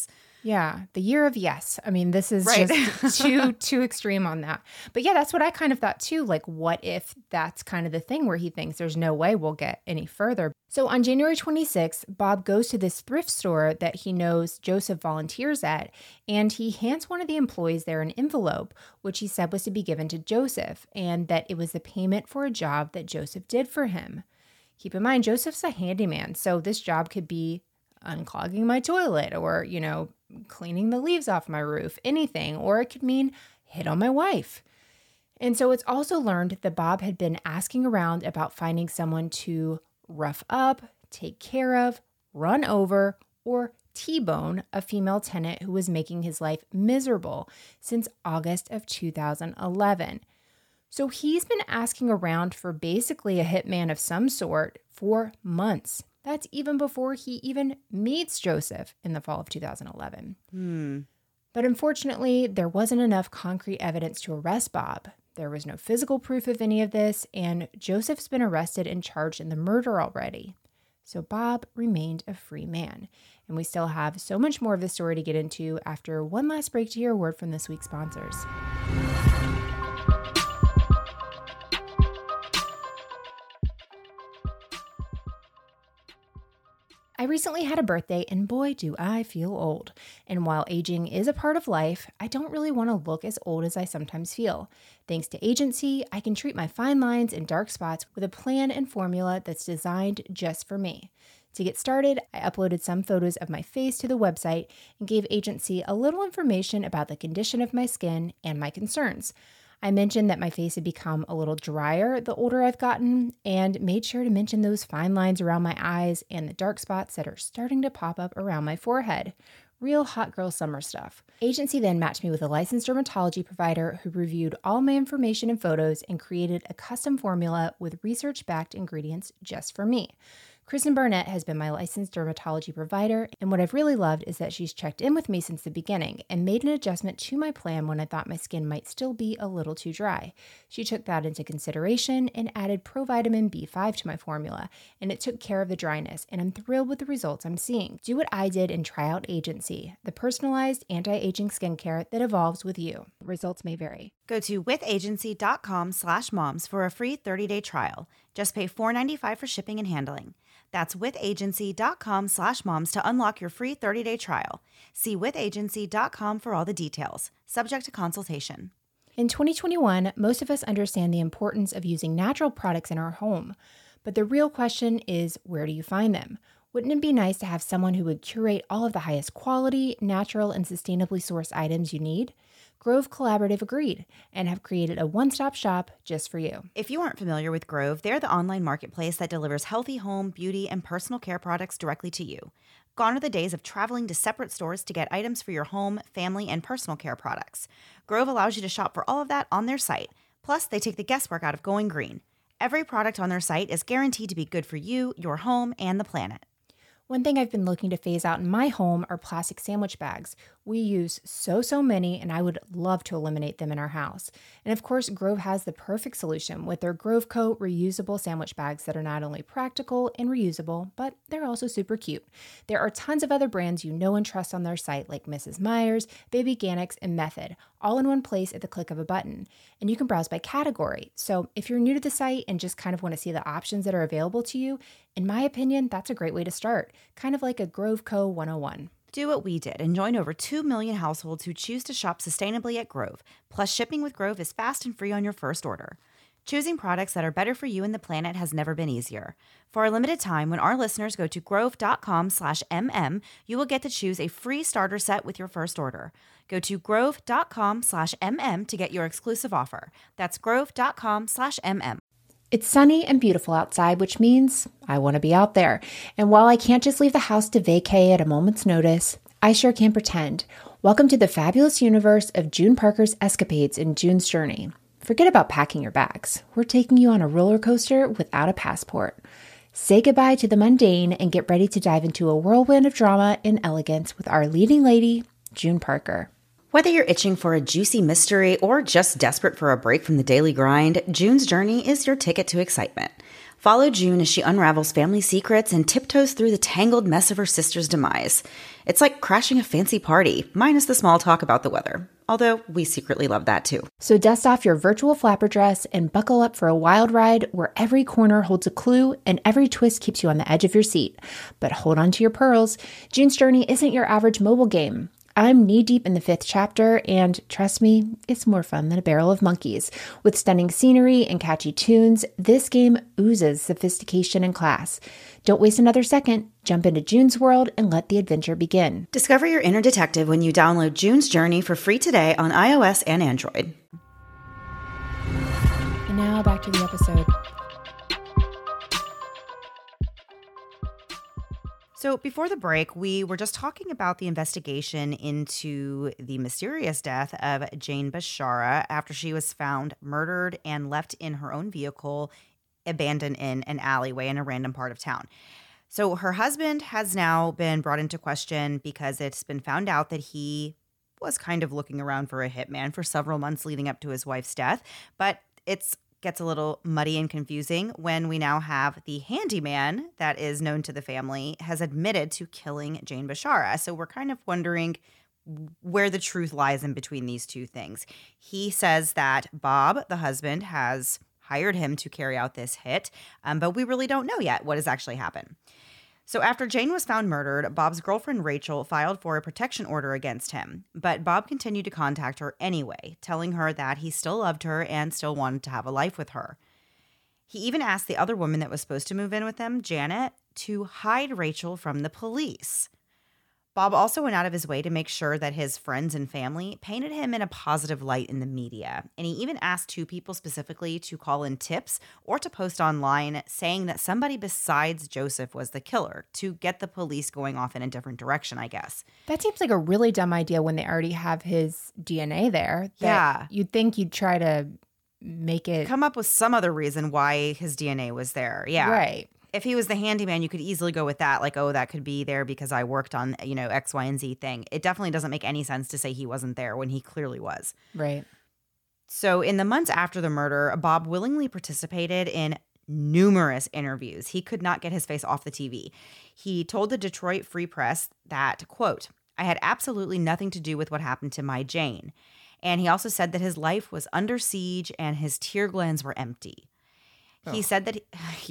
S2: Yeah, the year of yes. I mean, this is
S1: Right.
S2: just too extreme on that. But yeah, that's what I kind of thought too. Like, what if that's kind of the thing where he thinks there's no way we'll get any further? So on January 26th, Bob goes to this thrift store that he knows Joseph volunteers at, and he hands one of the employees there an envelope, which he said was to be given to Joseph, and that it was the payment for a job that Joseph did for him. Keep in mind, Joseph's a handyman, so this job could be unclogging my toilet or, cleaning the leaves off my roof, anything, or it could mean hit on my wife. And so it's also learned that Bob had been asking around about finding someone to rough up, take care of, run over, or T-bone a female tenant who was making his life miserable since August of 2011. So he's been asking around for basically a hitman of some sort for months. That's even before he even meets Joseph in the fall of 2011. But unfortunately, there wasn't enough concrete evidence to arrest Bob. There was no physical proof of any of this, and Joseph's been arrested and charged in the murder already. So Bob remained a free man. And we still have so much more of the story to get into after one last break to hear a word from this week's sponsors. I recently had a birthday, and boy, do I feel old. And while aging is a part of life, I don't really want to look as old as I sometimes feel. Thanks to Agency, I can treat my fine lines and dark spots with a plan and formula that's designed just for me. To get started, I uploaded some photos of my face to the website and gave Agency a little information about the condition of my skin and my concerns. I mentioned that my face had become a little drier the older I've gotten, and made sure to mention those fine lines around my eyes and the dark spots that are starting to pop up around my forehead. Real hot girl summer stuff. Agency then matched me with a licensed dermatology provider who reviewed all my information and photos and created a custom formula with research-backed ingredients just for me. Kristen Barnett has been my licensed dermatology provider, and what I've really loved is that she's checked in with me since the beginning and made an adjustment to my plan when I thought my skin might still be a little too dry. She took that into consideration and added provitamin B5 to my formula, and it took care of the dryness, and I'm thrilled with the results I'm seeing. Do what I did and try out Agency, the personalized anti-aging skincare that evolves with you. Results may vary.
S1: Go to withagency.com/moms for a free 30-day trial. Just pay $4.95 for shipping and handling. That's withagency.com/moms to unlock your free 30-day trial. See withagency.com for all the details. Subject to consultation.
S2: In 2021, most of us understand the importance of using natural products in our home. But the real question is, where do you find them? Wouldn't it be nice to have someone who would curate all of the highest quality, natural, and sustainably sourced items you need? Grove Collaborative agreed and have created a one-stop shop just for you.
S1: If you aren't familiar with Grove, they're the online marketplace that delivers healthy home, beauty, and personal care products directly to you. Gone are the days of traveling to separate stores to get items for your home, family, and personal care products. Grove allows you to shop for all of that on their site. Plus, they take the guesswork out of going green. Every product on their site is guaranteed to be good for you, your home, and the planet.
S2: One thing I've been looking to phase out in my home are plastic sandwich bags. We use so many, and I would love to eliminate them in our house. And of course, Grove has the perfect solution with their Grove Coat reusable sandwich bags that are not only practical and reusable, but they're also super cute. There are tons of other brands you know and trust on their site, like Mrs. Meyer's, Baby Ganix, and Method, all in one place at the click of a button. And you can browse by category. So if you're new to the site and just kind of want to see the options that are available to you, in my opinion, that's a great way to start, kind of like a Grove Co. 101.
S1: Do what we did and join over 2 million households who choose to shop sustainably at Grove. Plus, shipping with Grove is fast and free on your first order. Choosing products that are better for you and the planet has never been easier. For a limited time, when our listeners go to grove.com/mm, you will get to choose a free starter set with your first order. Go to grove.com/mm to get your exclusive offer. That's grove.com/mm.
S2: It's sunny and beautiful outside, which means I want to be out there. And while I can't just leave the house to vacay at a moment's notice, I sure can pretend. Welcome to the fabulous universe of June Parker's escapades in June's Journey. Forget about packing your bags. We're taking you on a roller coaster without a passport. Say goodbye to the mundane and get ready to dive into a whirlwind of drama and elegance with our leading lady, June Parker.
S1: Whether you're itching for a juicy mystery or just desperate for a break from the daily grind, June's Journey is your ticket to excitement. Follow June as she unravels family secrets and tiptoes through the tangled mess of her sister's demise. It's like crashing a fancy party, minus the small talk about the weather. Although we secretly love that too.
S2: So dust off your virtual flapper dress and buckle up for a wild ride where every corner holds a clue and every twist keeps you on the edge of your seat. But hold on to your pearls. June's Journey isn't your average mobile game. I'm knee-deep in the 5th chapter, and trust me, it's more fun than a barrel of monkeys. With stunning scenery and catchy tunes, this game oozes sophistication and class. Don't waste another second. Jump into June's world and let the adventure begin.
S1: Discover your inner detective when you download June's Journey for free today on iOS and Android.
S2: And now back to the episode.
S1: So before the break, we were just talking about the investigation into the mysterious death of Jane Bashara after she was found murdered and left in her own vehicle, abandoned in an alleyway in a random part of town. So her husband has now been brought into question because it's been found out that he was kind of looking around for a hitman for several months leading up to his wife's death. But it's gets a little muddy and confusing when we now have the handyman that is known to the family has admitted to killing Jane Bashara. So we're kind of wondering where the truth lies in between these two things. He says that Bob, the husband, has hired him to carry out this hit, but we really don't know yet what has actually happened. So after Jane was found murdered, Bob's girlfriend Rachel filed for a protection order against him. But Bob continued to contact her anyway, telling her that he still loved her and still wanted to have a life with her. He even asked the other woman that was supposed to move in with him, Janet, to hide Rachel from the police. Bob also went out of his way to make sure that his friends and family painted him in a positive light in the media. And he even asked 2 people specifically to call in tips or to post online saying that somebody besides Joseph was the killer to get the police going off in a different direction, I guess.
S2: That seems like a really dumb idea when they already have his DNA there.
S1: Yeah.
S2: You'd think you'd try to make it...
S1: come up with some other reason why his DNA was there. Yeah.
S2: Right.
S1: If he was the handyman, you could easily go with that. Like, oh, that could be there because I worked on, X, Y, and Z thing. It definitely doesn't make any sense to say he wasn't there when he clearly was.
S2: Right.
S1: So in the months after the murder, Bob willingly participated in numerous interviews. He could not get his face off the TV. He told the Detroit Free Press that, quote, "I had absolutely nothing to do with what happened to my Jane." And he also said that his life was under siege and his tear glands were empty. He said that,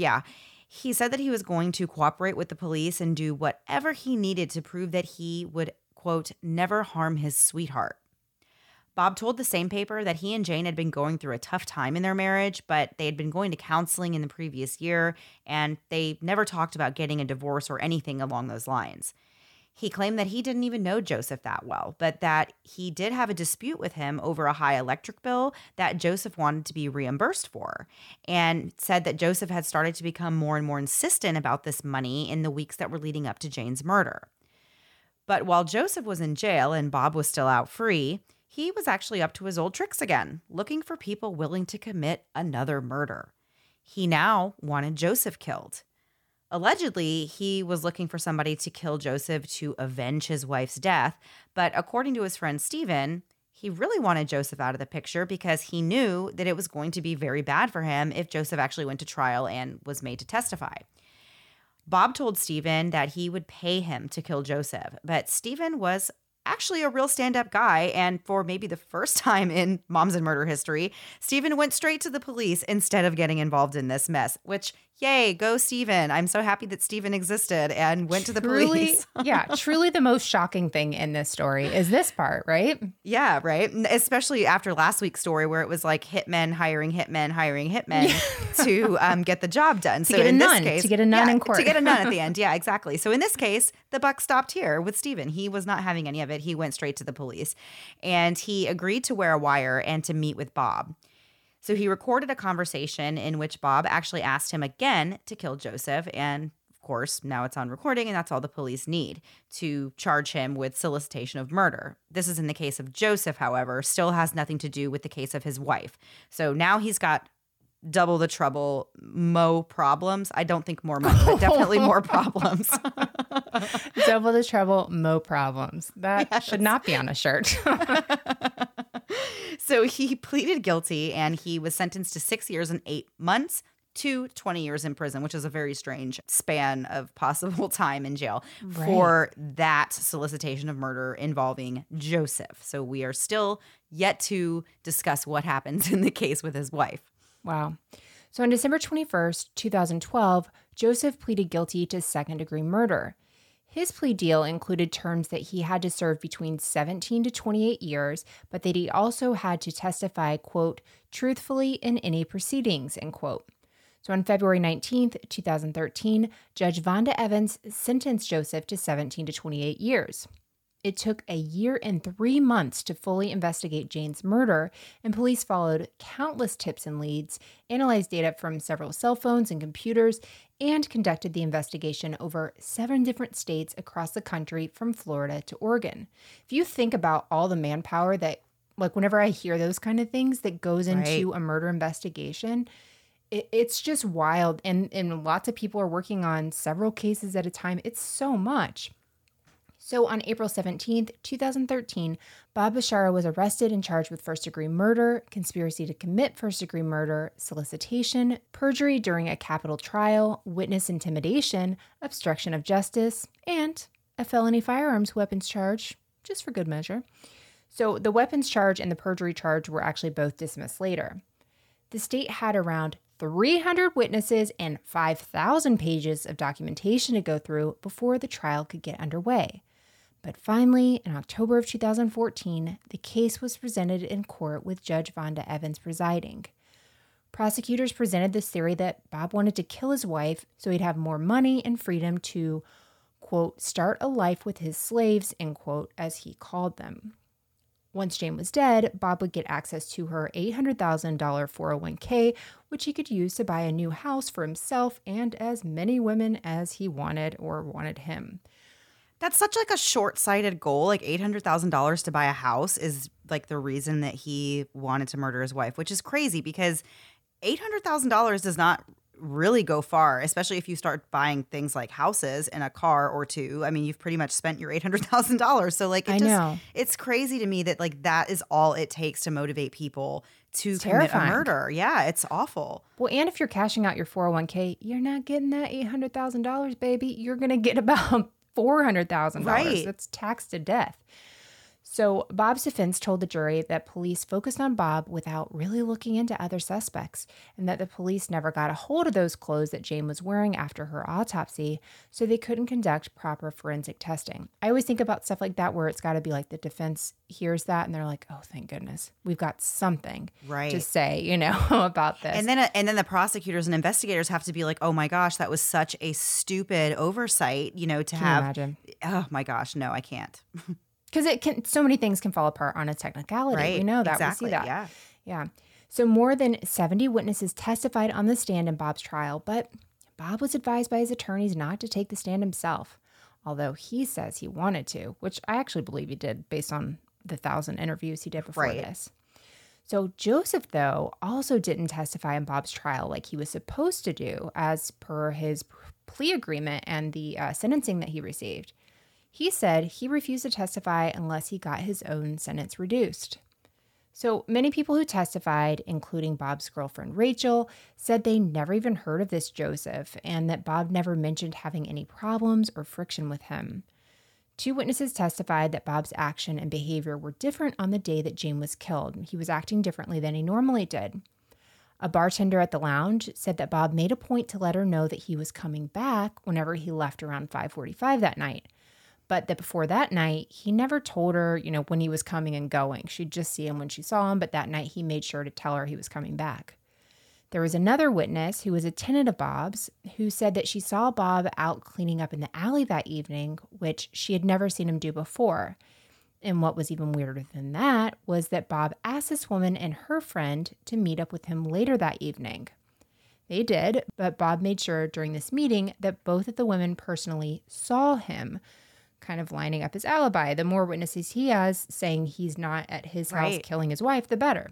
S1: He said that he was going to cooperate with the police and do whatever he needed to prove that he would, quote, never harm his sweetheart. Bob told the same paper that he and Jane had been going through a tough time in their marriage, but they had been going to counseling in the previous year, and they never talked about getting a divorce or anything along those lines. He claimed that he didn't even know Joseph that well, but that he did have a dispute with him over a high electric bill that Joseph wanted to be reimbursed for, and said that Joseph had started to become more and more insistent about this money in the weeks that were leading up to Jane's murder. But while Joseph was in jail and Bob was still out free, he was actually up to his old tricks again, looking for people willing to commit another murder. He now wanted Joseph killed. Allegedly, he was looking for somebody to kill Joseph to avenge his wife's death, but according to his friend Stephen, he really wanted Joseph out of the picture because he knew that it was going to be very bad for him if Joseph actually went to trial and was made to testify. Bob told Stephen that he would pay him to kill Joseph, but Stephen was actually a real stand-up guy, and for maybe the first time in Moms and Murder history, Stephen went straight to the police instead of getting involved in this mess, which, yay, go Stephen. I'm so happy that Stephen existed and went to the police.
S2: Truly the most shocking thing in this story is this part, right?
S1: Yeah, right? Especially after last week's story where it was like hitmen hiring hitmen to get the job done.
S2: To get a nun in court.
S1: To get a nun at the end. Yeah, exactly. So in this case, the buck stopped here with Stephen. He was not having any of it. He went straight to the police, and he agreed to wear a wire and to meet with Bob. So he recorded a conversation in which Bob actually asked him again to kill Joseph. And of course, now it's on recording, and that's all the police need to charge him with solicitation of murder. This is in the case of Joseph, however, still has nothing to do with the case of his wife. So now he's got double the trouble, mo problems. I don't think more money, but definitely more problems.
S2: Double the trouble, mo problems. That should not be on a shirt.
S1: So he pleaded guilty, and he was sentenced to 6 years and 8 months, to 20 years in prison, which is a very strange span of possible time in jail
S2: Right.
S1: for that solicitation of murder involving Joseph. So we are still yet to discuss what happens in the case with his wife.
S2: Wow. So on December 21st, 2012, Joseph pleaded guilty to second-degree murder. His plea deal included terms that he had to serve between 17 to 28 years, but that he also had to testify, quote, truthfully in any proceedings, end quote. So on February 19th, 2013, Judge Vonda Evans sentenced Joseph to 17 to 28 years. It took a year and 3 months to fully investigate Jane's murder, and police followed countless tips and leads, analyzed data from several cell phones and computers, and conducted the investigation over 7 different states across the country from Florida to Oregon. If you think about all the manpower that, like whenever I hear those kind of things that goes into a murder investigation, it's just wild. And lots of people are working on several cases at a time. It's so much. So on April 17th, 2013, Bob Bashara was arrested and charged with first-degree murder, conspiracy to commit first-degree murder, solicitation, perjury during a capital trial, witness intimidation, obstruction of justice, and a felony firearms weapons charge, just for good measure. So the weapons charge and the perjury charge were actually both dismissed later. The state had around 300 witnesses and 5,000 pages of documentation to go through before the trial could get underway. But finally, in October of 2014, the case was presented in court with Judge Vonda Evans presiding. Prosecutors presented this theory that Bob wanted to kill his wife so he'd have more money and freedom to, quote, start a life with his slaves, end quote, as he called them. Once Jane was dead, Bob would get access to her $800,000 401k, which he could use to buy a new house for himself and as many women as he wanted or wanted him.
S1: That's such like a short-sighted goal. Like $800,000 to buy a house is like the reason that he wanted to murder his wife, which is crazy because $800,000 does not really go far, especially if you start buying things like houses and a car or two. I mean, you've pretty much spent your $800,000. So like, it's crazy to me that like that is all it takes to motivate people to commit a murder. Yeah, it's awful.
S2: Well, and if you're cashing out your 401k, you're not getting that $800,000, baby. You're going to get about $400,000.
S1: Right.
S2: That's taxed to death. So Bob's defense told the jury that police focused on Bob without really looking into other suspects, and that the police never got a hold of those clothes that Jane was wearing after her autopsy, so they couldn't conduct proper forensic testing. I always think about stuff like that where it's got to be like the defense hears that and they're like, oh, thank goodness, we've got something to say, about this.
S1: And then the prosecutors and investigators have to be like, oh my gosh, that was such a stupid oversight, to
S2: Can you imagine?
S1: Oh my gosh, no, I can't.
S2: Because so many things can fall apart on a technicality.
S1: Right.
S2: We know that.
S1: Exactly.
S2: We see that.
S1: Yeah.
S2: So more than 70 witnesses testified on the stand in Bob's trial, but Bob was advised by his attorneys not to take the stand himself, although he says he wanted to, which I actually believe he did based on the 1,000 interviews he did before this. So Joseph, though, also didn't testify in Bob's trial like he was supposed to do as per his plea agreement and the sentencing that he received. He said he refused to testify unless he got his own sentence reduced. So many people who testified, including Bob's girlfriend Rachel, said they never even heard of this Joseph and that Bob never mentioned having any problems or friction with him. 2 witnesses testified that Bob's action and behavior were different on the day that Jane was killed. He was acting differently than he normally did. A bartender at the lounge said that Bob made a point to let her know that he was coming back whenever he left around 5:45 that night. But that before that night, he never told her, when he was coming and going. She'd just see him when she saw him, but that night he made sure to tell her he was coming back. There was another witness who was a tenant of Bob's who said that she saw Bob out cleaning up in the alley that evening, which she had never seen him do before. And what was even weirder than that was that Bob asked this woman and her friend to meet up with him later that evening. They did, but Bob made sure during this meeting that both of the women personally saw him, kind of lining up his alibi. The more witnesses he has saying he's not at his house killing his wife, the better.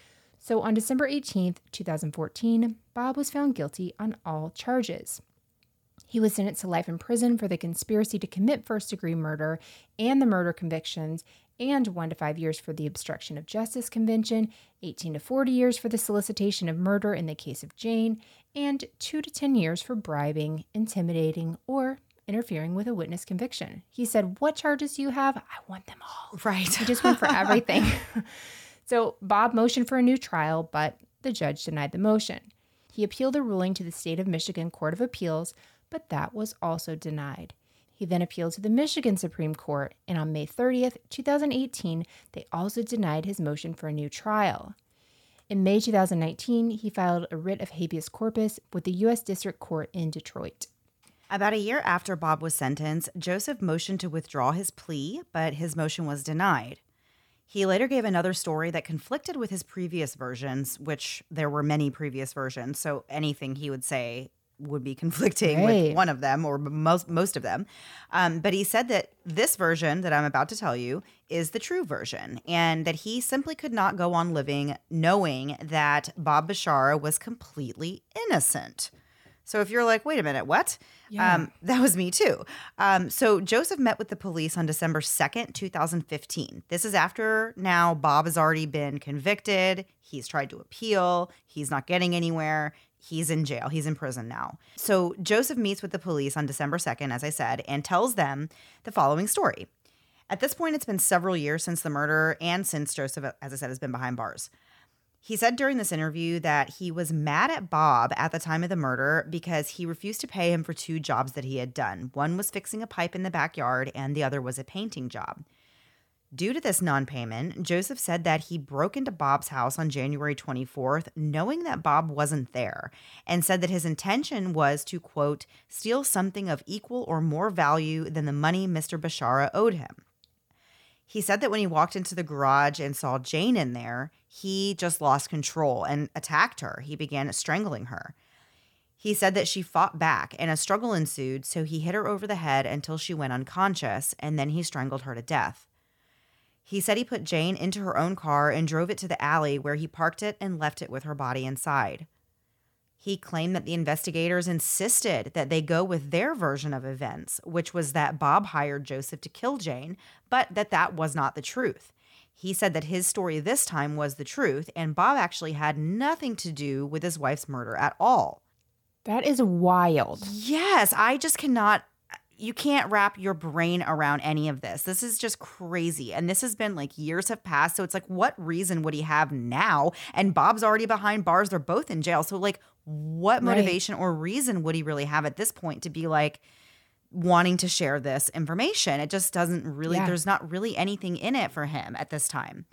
S2: So on December 18th, 2014, Bob was found guilty on all charges. He was sentenced to life in prison for the conspiracy to commit first-degree murder and the murder convictions, and 1 to 5 years for the obstruction of justice convention, 18 to 40 years for the solicitation of murder in the case of Jane, and 2 to 10 years for bribing, intimidating, or interfering with a witness conviction. He said, "What charges do you have? I want them all."
S1: Right.
S2: He just went for everything. So Bob motioned for a new trial, but the judge denied the motion. He appealed the ruling to the State of Michigan Court of Appeals, but that was also denied. He then appealed to the Michigan Supreme Court, and on May 30th, 2018, they also denied his motion for a new trial. In May 2019, he filed a writ of habeas corpus with the U.S. District Court in Detroit.
S1: About a year after Bob was sentenced, Joseph motioned to withdraw his plea, but his motion was denied. He later gave another story that conflicted with his previous versions, which there were many previous versions, so anything he would say would be conflicting with one of them or most of them. But he said that this version that I'm about to tell you is the true version, and that he simply could not go on living knowing that Bob Bashara was completely innocent. So if you're like, wait a minute, what?
S2: Yeah.
S1: That was me too. So Joseph met with the police on December 2nd, 2015. This is after now Bob has already been convicted. He's tried to appeal. He's not getting anywhere. He's in jail. He's in prison now. So Joseph meets with the police on December 2nd, as I said, and tells them the following story. At this point, it's been several years since the murder and since Joseph, as I said, has been behind bars. He said during this interview that he was mad at Bob at the time of the murder because he refused to pay him for 2 jobs that he had done. One was fixing a pipe in the backyard, and the other was a painting job. Due to this non-payment, Joseph said that he broke into Bob's house on January 24th, knowing that Bob wasn't there, and said that his intention was to, quote, steal something of equal or more value than the money Mr. Bashara owed him. He said that when he walked into the garage and saw Jane in there, he just lost control and attacked her. He began strangling her. He said that she fought back and a struggle ensued, so he hit her over the head until she went unconscious, and then he strangled her to death. He said he put Jane into her own car and drove it to the alley where he parked it and left it with her body inside. He claimed that the investigators insisted that they go with their version of events, which was that Bob hired Joseph to kill Jane, but that was not the truth. He said that his story this time was the truth, and Bob actually had nothing to do with his wife's murder at all.
S2: That is wild.
S1: Yes, I just cannot. You can't wrap your brain around any of this. This is just crazy. And this has been like years have passed. So it's like, what reason would he have now? And Bob's already behind bars. They're both in jail. So like, what motivation or reason would he really have at this point to be like wanting to share this information? It just doesn't really, there's not really anything in it for him at this time.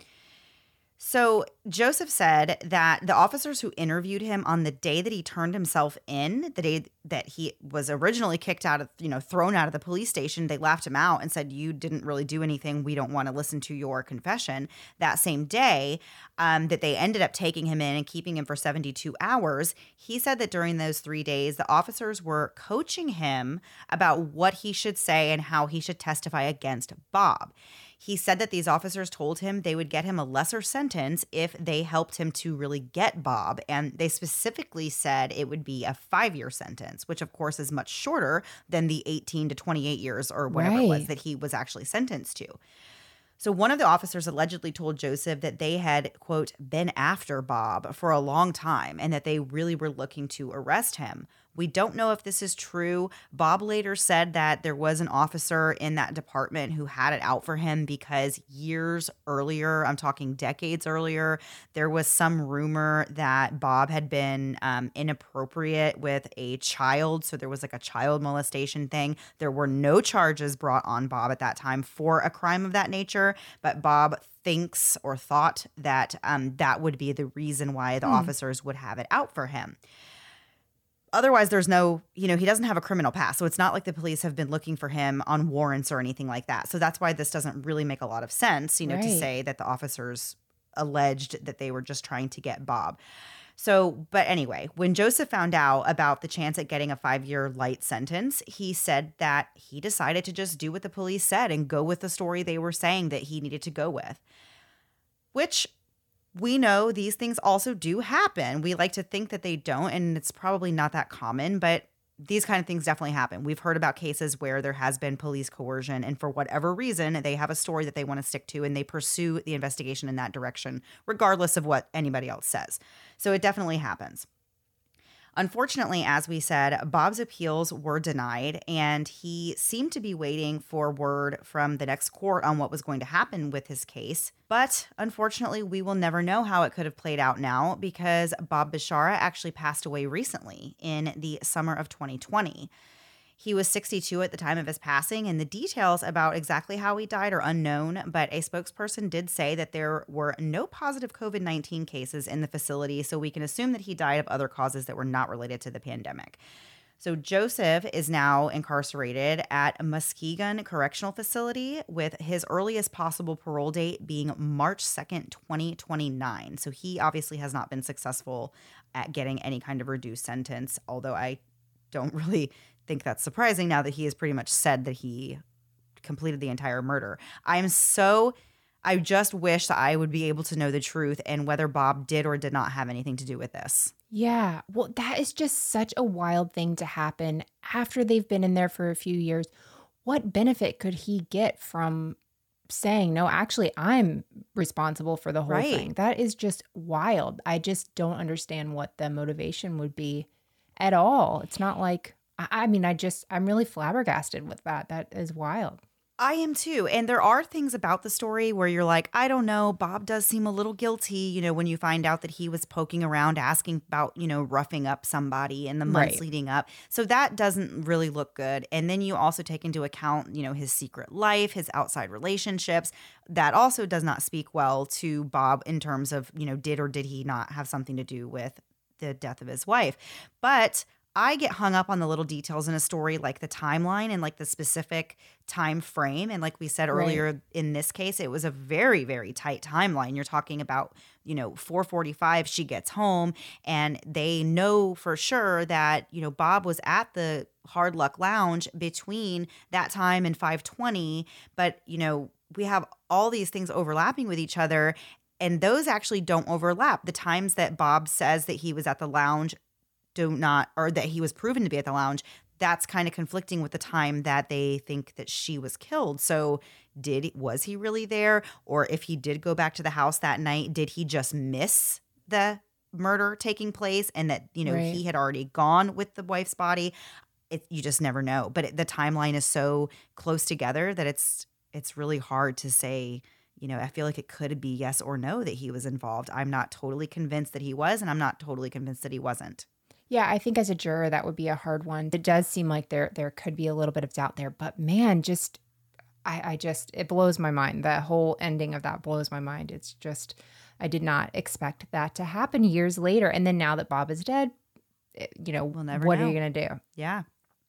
S1: So Joseph said that the officers who interviewed him on the day that he turned himself in, the day that he was originally kicked out of, thrown out of the police station, they laughed him out and said, you didn't really do anything. We don't want to listen to your confession. That same day that they ended up taking him in and keeping him for 72 hours, he said that during those 3 days, the officers were coaching him about what he should say and how he should testify against Bob. He said that these officers told him they would get him a lesser sentence if they helped him to really get Bob. And they specifically said it would be a 5-year sentence, which of course is much shorter than the 18 to 28 years or whatever it was that he was actually sentenced to. So one of the officers allegedly told Joseph that they had, quote, been after Bob for a long time and that they really were looking to arrest him. We don't know if this is true. Bob later said that there was an officer in that department who had it out for him because years earlier, I'm talking decades earlier, there was some rumor that Bob had been inappropriate with a child. So there was like a child molestation thing. There were no charges brought on Bob at that time for a crime of that nature, but Bob thinks or thought that that would be the reason why the officers would have it out for him. Otherwise, there's no, he doesn't have a criminal past. So it's not like the police have been looking for him on warrants or anything like that. So that's why this doesn't really make a lot of sense, to say that the officers alleged that they were just trying to get Bob. So, but anyway, when Joseph found out about the chance at getting a 5-year light sentence, he said that he decided to just do what the police said and go with the story they were saying that he needed to go with, which we know these things also do happen. We like to think that they don't, and it's probably not that common, but these kind of things definitely happen. We've heard about cases where there has been police coercion, and for whatever reason, they have a story that they want to stick to, and they pursue the investigation in that direction, regardless of what anybody else says. So it definitely happens. Unfortunately, as we said, Bob's appeals were denied, and he seemed to be waiting for word from the next court on what was going to happen with his case. But unfortunately, we will never know how it could have played out now, because Bob Bishara actually passed away recently in the summer of 2020. He was 62 at the time of his passing, and the details about exactly how he died are unknown, but a spokesperson did say that there were no positive COVID-19 cases in the facility, so we can assume that he died of other causes that were not related to the pandemic. So Joseph is now incarcerated at Muskegon Correctional Facility, with his earliest possible parole date being March 2nd, 2029. So he obviously has not been successful at getting any kind of reduced sentence, although I don't really think that's surprising now that he has pretty much said that he completed the entire murder. I just wish that I would be able to know the truth and whether Bob did or did not have anything to do with this.
S2: Yeah. Well, that is just such a wild thing to happen after they've been in there for a few years. What benefit could he get from saying, no, actually, I'm responsible for the whole thing? That is just wild. I just don't understand what the motivation would be at all. It's not like, I'm really flabbergasted with that. That is wild.
S1: I am too. And there are things about the story where you're like, I don't know, Bob does seem a little guilty, when you find out that he was poking around asking about, roughing up somebody in the months leading up. So that doesn't really look good. And then you also take into account, his secret life, his outside relationships. That also does not speak well to Bob in terms of, did or did he not have something to do with the death of his wife. But I get hung up on the little details in a story, like the timeline and like the specific time frame. And like we said earlier, in this case, it was a very, very tight timeline. You're talking about, 4:45, she gets home, and they know for sure that, Bob was at the Hard Luck Lounge between that time and 5:20. But, we have all these things overlapping with each other, and those actually don't overlap. The times that Bob says that he was at the lounge or that he was proven to be at the lounge, that's kind of conflicting with the time that they think that she was killed. So was he really there? Or if he did go back to the house that night, did he just miss the murder taking place and that, he had already gone with the wife's body? You just never know. But the timeline is so close together that it's really hard to say. I feel like it could be yes or no that he was involved. I'm not totally convinced that he was, and I'm not totally convinced that he wasn't.
S2: Yeah, I think as a juror, that would be a hard one. It does seem like there could be a little bit of doubt there. But man, it blows my mind. The whole ending of that blows my mind. It's just, I did not expect that to happen years later. And then now that Bob is dead,
S1: we'll never
S2: what
S1: know.
S2: are you going to do?
S1: Yeah.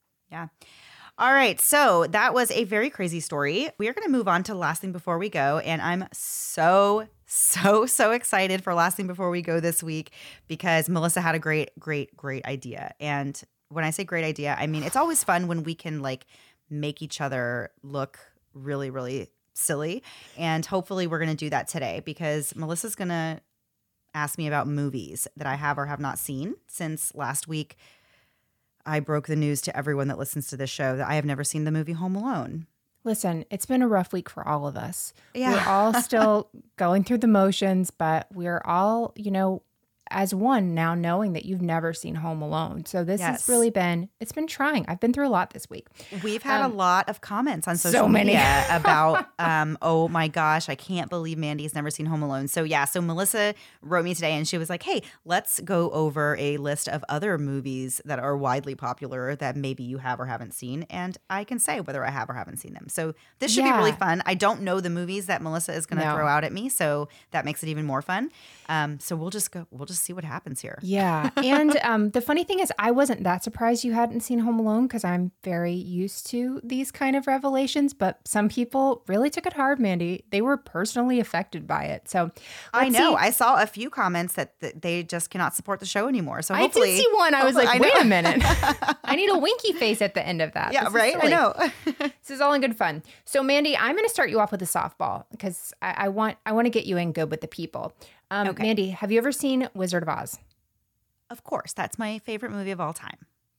S1: All right, so that was a very crazy story. We are going to move on to Last Thing Before We Go, and I'm so excited for Last Thing Before We Go this week because Melissa had a great idea. And when I say great idea, I mean it's always fun when we can make each other look really, really silly. And hopefully we're going to do that today because Melissa's going to ask me about movies that I have or have not seen since last week. I broke the news to everyone that listens to this show that I have never seen the movie Home Alone.
S2: Listen, it's been a rough week for all of us.
S1: Yeah.
S2: We're all still going through the motions, but we're all, as one now knowing that you've never seen Home Alone. So this has really it's been trying. I've been through a lot this week.
S1: We've had a lot of comments on social media about, oh my gosh, I can't believe Mandy's never seen Home Alone. So so Melissa wrote me today and she was like, hey, let's go over a list of other movies that are widely popular that maybe you have or haven't seen. And I can say whether I have or haven't seen them. So this should be really fun. I don't know the movies that Melissa is going to throw out at me. So that makes it even more fun. So we'll just see what happens here.
S2: Yeah. And the funny thing is I wasn't that surprised you hadn't seen Home Alone because I'm very used to these kind of revelations, but some people really took it hard, Mandy. They were personally affected by it. So
S1: I know. I saw a few comments that they just cannot support the show anymore. So hopefully.
S2: I did see one. I was like, wait a minute. I need a winky face at the end of that.
S1: Yeah, right? I know.
S2: This is all in good fun. So Mandy, I'm going to start you off with a softball because I want to get you in good with the people. Okay. Mandy, have you ever seen Wizard of Oz?
S1: Of course. That's my favorite movie of all time.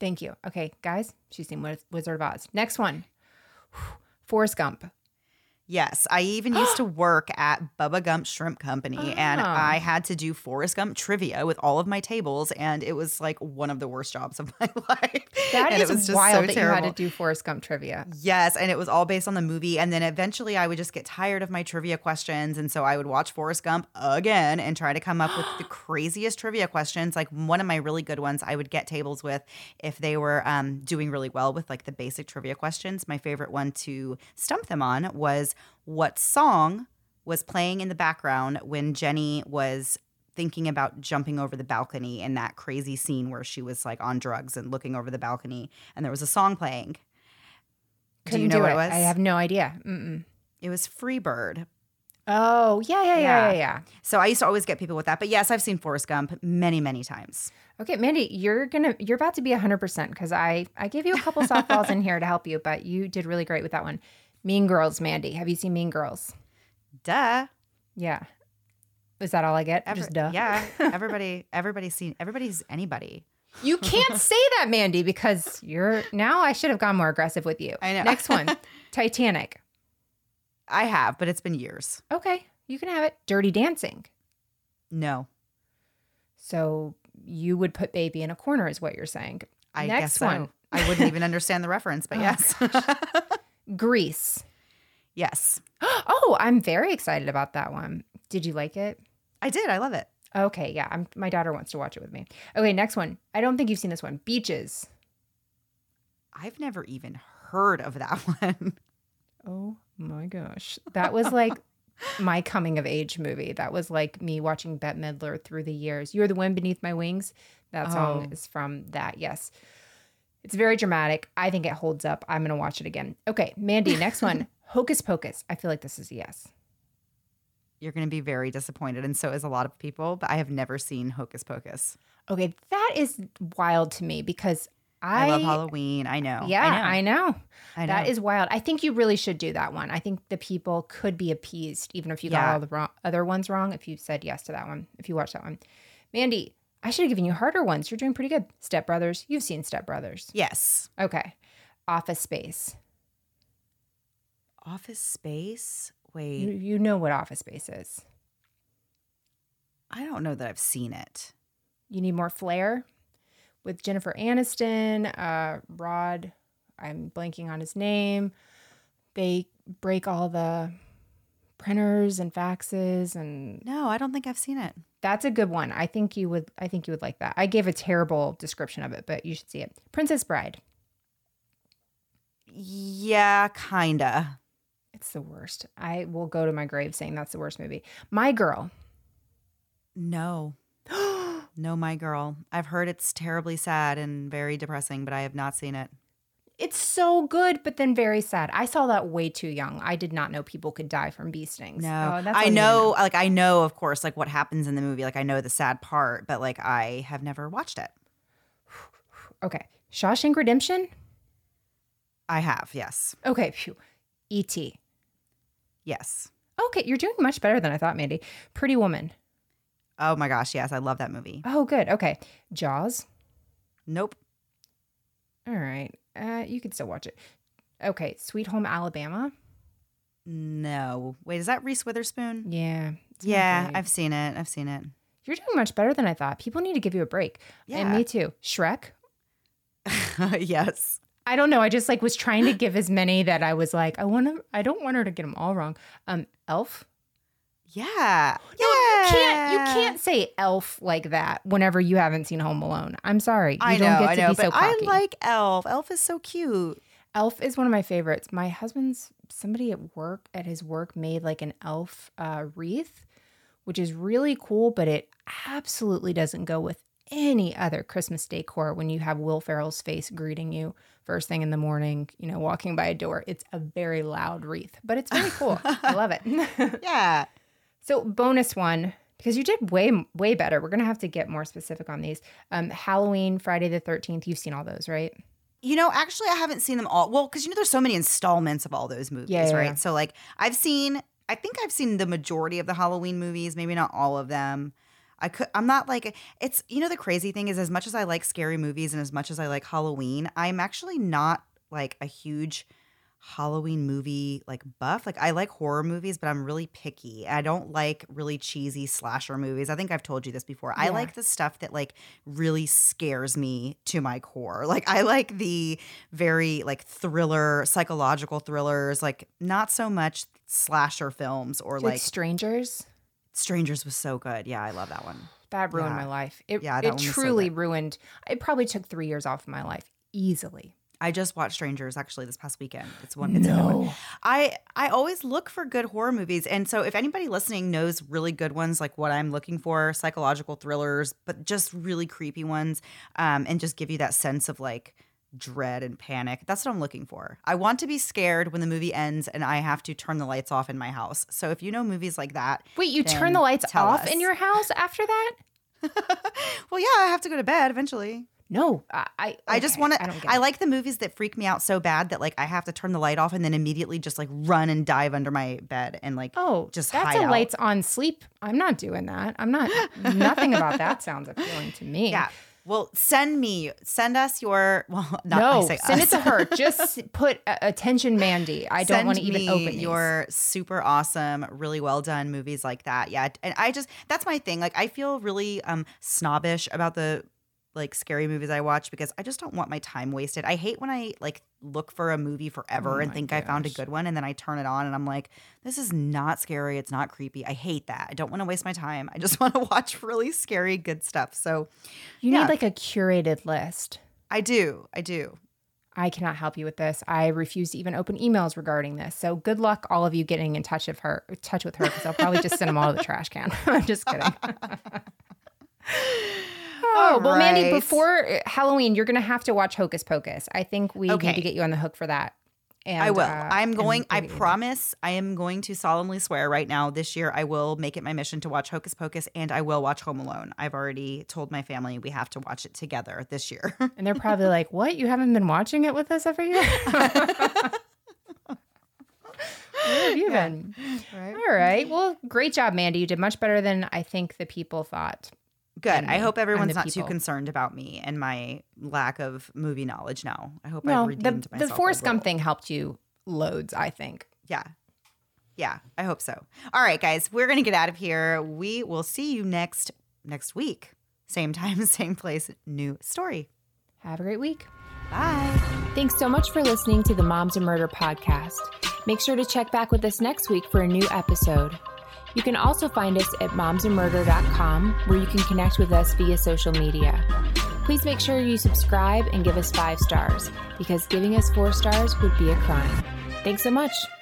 S2: Thank you. Okay, guys, she's seen Wizard of Oz. Next one. Forrest Gump.
S1: Yes, I even used to work at Bubba Gump Shrimp Company, and
S2: Oh.
S1: I had to do Forrest Gump trivia with all of my tables, and it was like one of the worst jobs of my life.
S2: That
S1: And
S2: is
S1: it was just
S2: wild
S1: so
S2: that
S1: terrible.
S2: you had to do Forrest Gump trivia.
S1: Yes, and it was all based on the movie. And then eventually I would just get tired of my trivia questions. And so I would watch Forrest Gump again and try to come up with the craziest trivia questions. Like one of my really good ones I would get tables with if they were doing really well with like the basic trivia questions. My favorite one to stump them on was what song was playing in the background when Jenny was thinking about jumping over the balcony in that crazy scene where she was like on drugs and looking over the balcony and there was a song playing. Do you know what it was?
S2: I have no idea. Mm-mm.
S1: It was Freebird.
S2: Oh, yeah.
S1: So I used to always get people with that. But yes, I've seen Forrest Gump many, many times.
S2: Okay, Mandy, you're about to be 100% because I gave you a couple softballs in here to help you, but you did really great with that one. Mean Girls, Mandy. Have you seen Mean Girls?
S1: Duh.
S2: Yeah. Is that all I get? Just duh.
S1: Yeah. Everybody's anybody.
S2: You can't say that, Mandy, because I should have gone more aggressive with you.
S1: I know.
S2: Next one, Titanic.
S1: I have, but it's been years.
S2: Okay, you can have it. Dirty Dancing.
S1: No.
S2: So you would put Baby in a corner is what you're saying.
S1: I
S2: Next
S1: guess so.
S2: one.
S1: I wouldn't even understand the reference, but yes.
S2: Grease.
S1: Yes.
S2: Oh, I'm very excited about that one. Did you like it?
S1: I did. I love it.
S2: Okay, yeah. My daughter wants to watch it with me. Okay, next one. I don't think you've seen this one. Beaches.
S1: I've never even heard of that one.
S2: Oh my gosh. That was like my coming of age movie. That was like me watching Bette Midler through the years. You're the Wind Beneath My Wings. That song is from that, yes. It's very dramatic. I think it holds up. I'm going to watch it again. Okay, Mandy, next one. Hocus Pocus. I feel like this is a yes.
S1: You're going to be very disappointed, and so is a lot of people, but I have never seen Hocus Pocus.
S2: Okay, that is wild to me because
S1: I love Halloween. I know.
S2: Yeah, I know.
S1: I know.
S2: That is wild. I think you really should do that one. I think the people could be appeased even if you got all the other ones wrong, if you said yes to that one, if you watched that one. Mandy, I should have given you harder ones. You're doing pretty good. Step Brothers. You've seen Step Brothers.
S1: Yes.
S2: Okay. Office Space.
S1: Office Space? Wait.
S2: You know what Office Space is.
S1: I don't know that I've seen it.
S2: You need more flair? With Jennifer Aniston, Rod, I'm blanking on his name. They break all the printers and faxes and
S1: No, I don't think I've seen it.
S2: that's a good one. I think you would like that. I gave a terrible description of it, but you should see it. Princess Bride.
S1: Yeah, kinda.
S2: It's the worst. I will go to my grave saying that's the worst movie. My Girl.
S1: No. No, My Girl. I've heard it's terribly sad and very depressing, but I have not seen it.
S2: It's so good, but then very sad. I saw that way too young. I did not know people could die from bee stings.
S1: No,
S2: Oh, that's all
S1: I
S2: you need to
S1: know, like I know, of course, like what happens in the movie. Like I know the sad part, but like I have never watched it.
S2: Okay. Shawshank Redemption.
S1: I have, yes,
S2: Okay. Phew. E.T.
S1: yes.
S2: Okay. You're doing much better than I thought, Mandy. Pretty Woman.
S1: Oh my gosh, yes, I love that movie.
S2: Oh, good. Okay. Jaws.
S1: Nope.
S2: All right. You could still watch it. Okay. Sweet Home Alabama.
S1: No. Wait, is that Reese Witherspoon?
S2: Yeah. it's not
S1: Yeah,
S2: great.
S1: I've seen it. I've seen it.
S2: You're doing much better than I thought. People need to give you a break. And
S1: Yeah.
S2: me too. Shrek.
S1: Yes.
S2: I don't know. I just like was trying to give as many that I was like, I don't want her to get them all wrong. Elf.
S1: Yeah.
S2: No, you can't say Elf like that whenever you haven't seen Home Alone. I'm sorry. You don't get to be so
S1: but I
S2: cocky.
S1: like Elf. Elf is so cute.
S2: Elf is one of my favorites. My husband's somebody at his work made like an elf wreath, which is really cool, but it absolutely doesn't go with any other Christmas decor when you have Will Ferrell's face greeting you first thing in the morning, walking by a door. It's a very loud wreath, but it's really cool. I love it.
S1: Yeah.
S2: So bonus one, because you did way, way better. We're going to have to get more specific on these. Halloween, Friday the 13th. You've seen all those, right?
S1: Actually, I haven't seen them all. Well, because there's so many installments of all those movies,
S2: Yeah,
S1: right?
S2: yeah.
S1: So like I think I've seen the majority of the Halloween movies, maybe not all of them. I'm not like, it's, the crazy thing is, as much as I like scary movies and as much as I like Halloween, I'm actually not like a huge Halloween movie like buff. Like, I like horror movies, but I'm really picky. I don't like really cheesy slasher movies. I think I've told you this before. I like the stuff that like really scares me to my core. Like, I like the very like thriller, psychological thrillers, like not so much slasher films or like
S2: Strangers.
S1: Strangers was so good. Yeah, I love that one.
S2: That ruined my life. It
S1: one was so
S2: truly
S1: good.
S2: ruined. It probably took 3 years off of my life easily.
S1: I just watched Strangers actually this past weekend. It's a good one. I always look for good horror movies. And so if anybody listening knows really good ones, like what I'm looking for, psychological thrillers, but just really creepy ones, and just give you that sense of like dread and panic. That's what I'm looking for. I want to be scared when the movie ends and I have to turn the lights off in my house. So if you know movies like that.
S2: Wait, you turn the lights off in your house after that?
S1: Well, yeah, I have to go to bed eventually.
S2: No,
S1: I just want to. I like the movies that freak me out so bad that like I have to turn the light off and then immediately just like run and dive under my bed and like just
S2: that's
S1: hide
S2: a
S1: out.
S2: lights on sleep. I'm not doing that. I'm not. Nothing about that sounds appealing to me.
S1: Yeah. Well, send us your. Well, not
S2: no,
S1: I say
S2: send
S1: us.
S2: it to her. Just put attention, Mandy. I don't want to even open these.
S1: Your super awesome, really well done movies like that. Yeah, and that's my thing. Like I feel really snobbish about the like scary movies I watch because I just don't want my time wasted. I hate when I like look for a movie forever and think I found a good one and then I turn it on and I'm like, this is not scary. It's not creepy. I hate that. I don't want to waste my time. I just want to watch really scary, good stuff. So
S2: you need like a curated list.
S1: I do.
S2: I cannot help you with this. I refuse to even open emails regarding this. So good luck, all of you, getting in touch with her because I'll probably just send them all to the trash can. I'm just kidding. Well, Mandy, before Halloween, you're going to have to watch Hocus Pocus. I think we need to get you on the hook for that. And,
S1: I will. I promise I am going to solemnly swear right now this year I will make it my mission to watch Hocus Pocus and I will watch Home Alone. I've already told my family we have to watch it together this year.
S2: And they're probably like, what? You haven't been watching it with us every year? Where have you been? Right. All right. Well, great job, Mandy. You did much better than I think the people thought.
S1: Good. I hope everyone's not too concerned about me and my lack of movie knowledge now. I hope I've redeemed myself.
S2: The Forrest Gump thing helped you loads, I think.
S1: Yeah. Yeah, I hope so. All right, guys, we're going to get out of here. We will see you next week. Same time, same place, new story.
S2: Have a great week.
S1: Bye.
S2: Thanks so much for listening to the Moms and Murder podcast. Make sure to check back with us next week for a new episode. You can also find us at momsandmurder.com, where you can connect with us via social media. Please make sure you subscribe and give us 5 stars, because giving us 4 stars would be a crime. Thanks so much.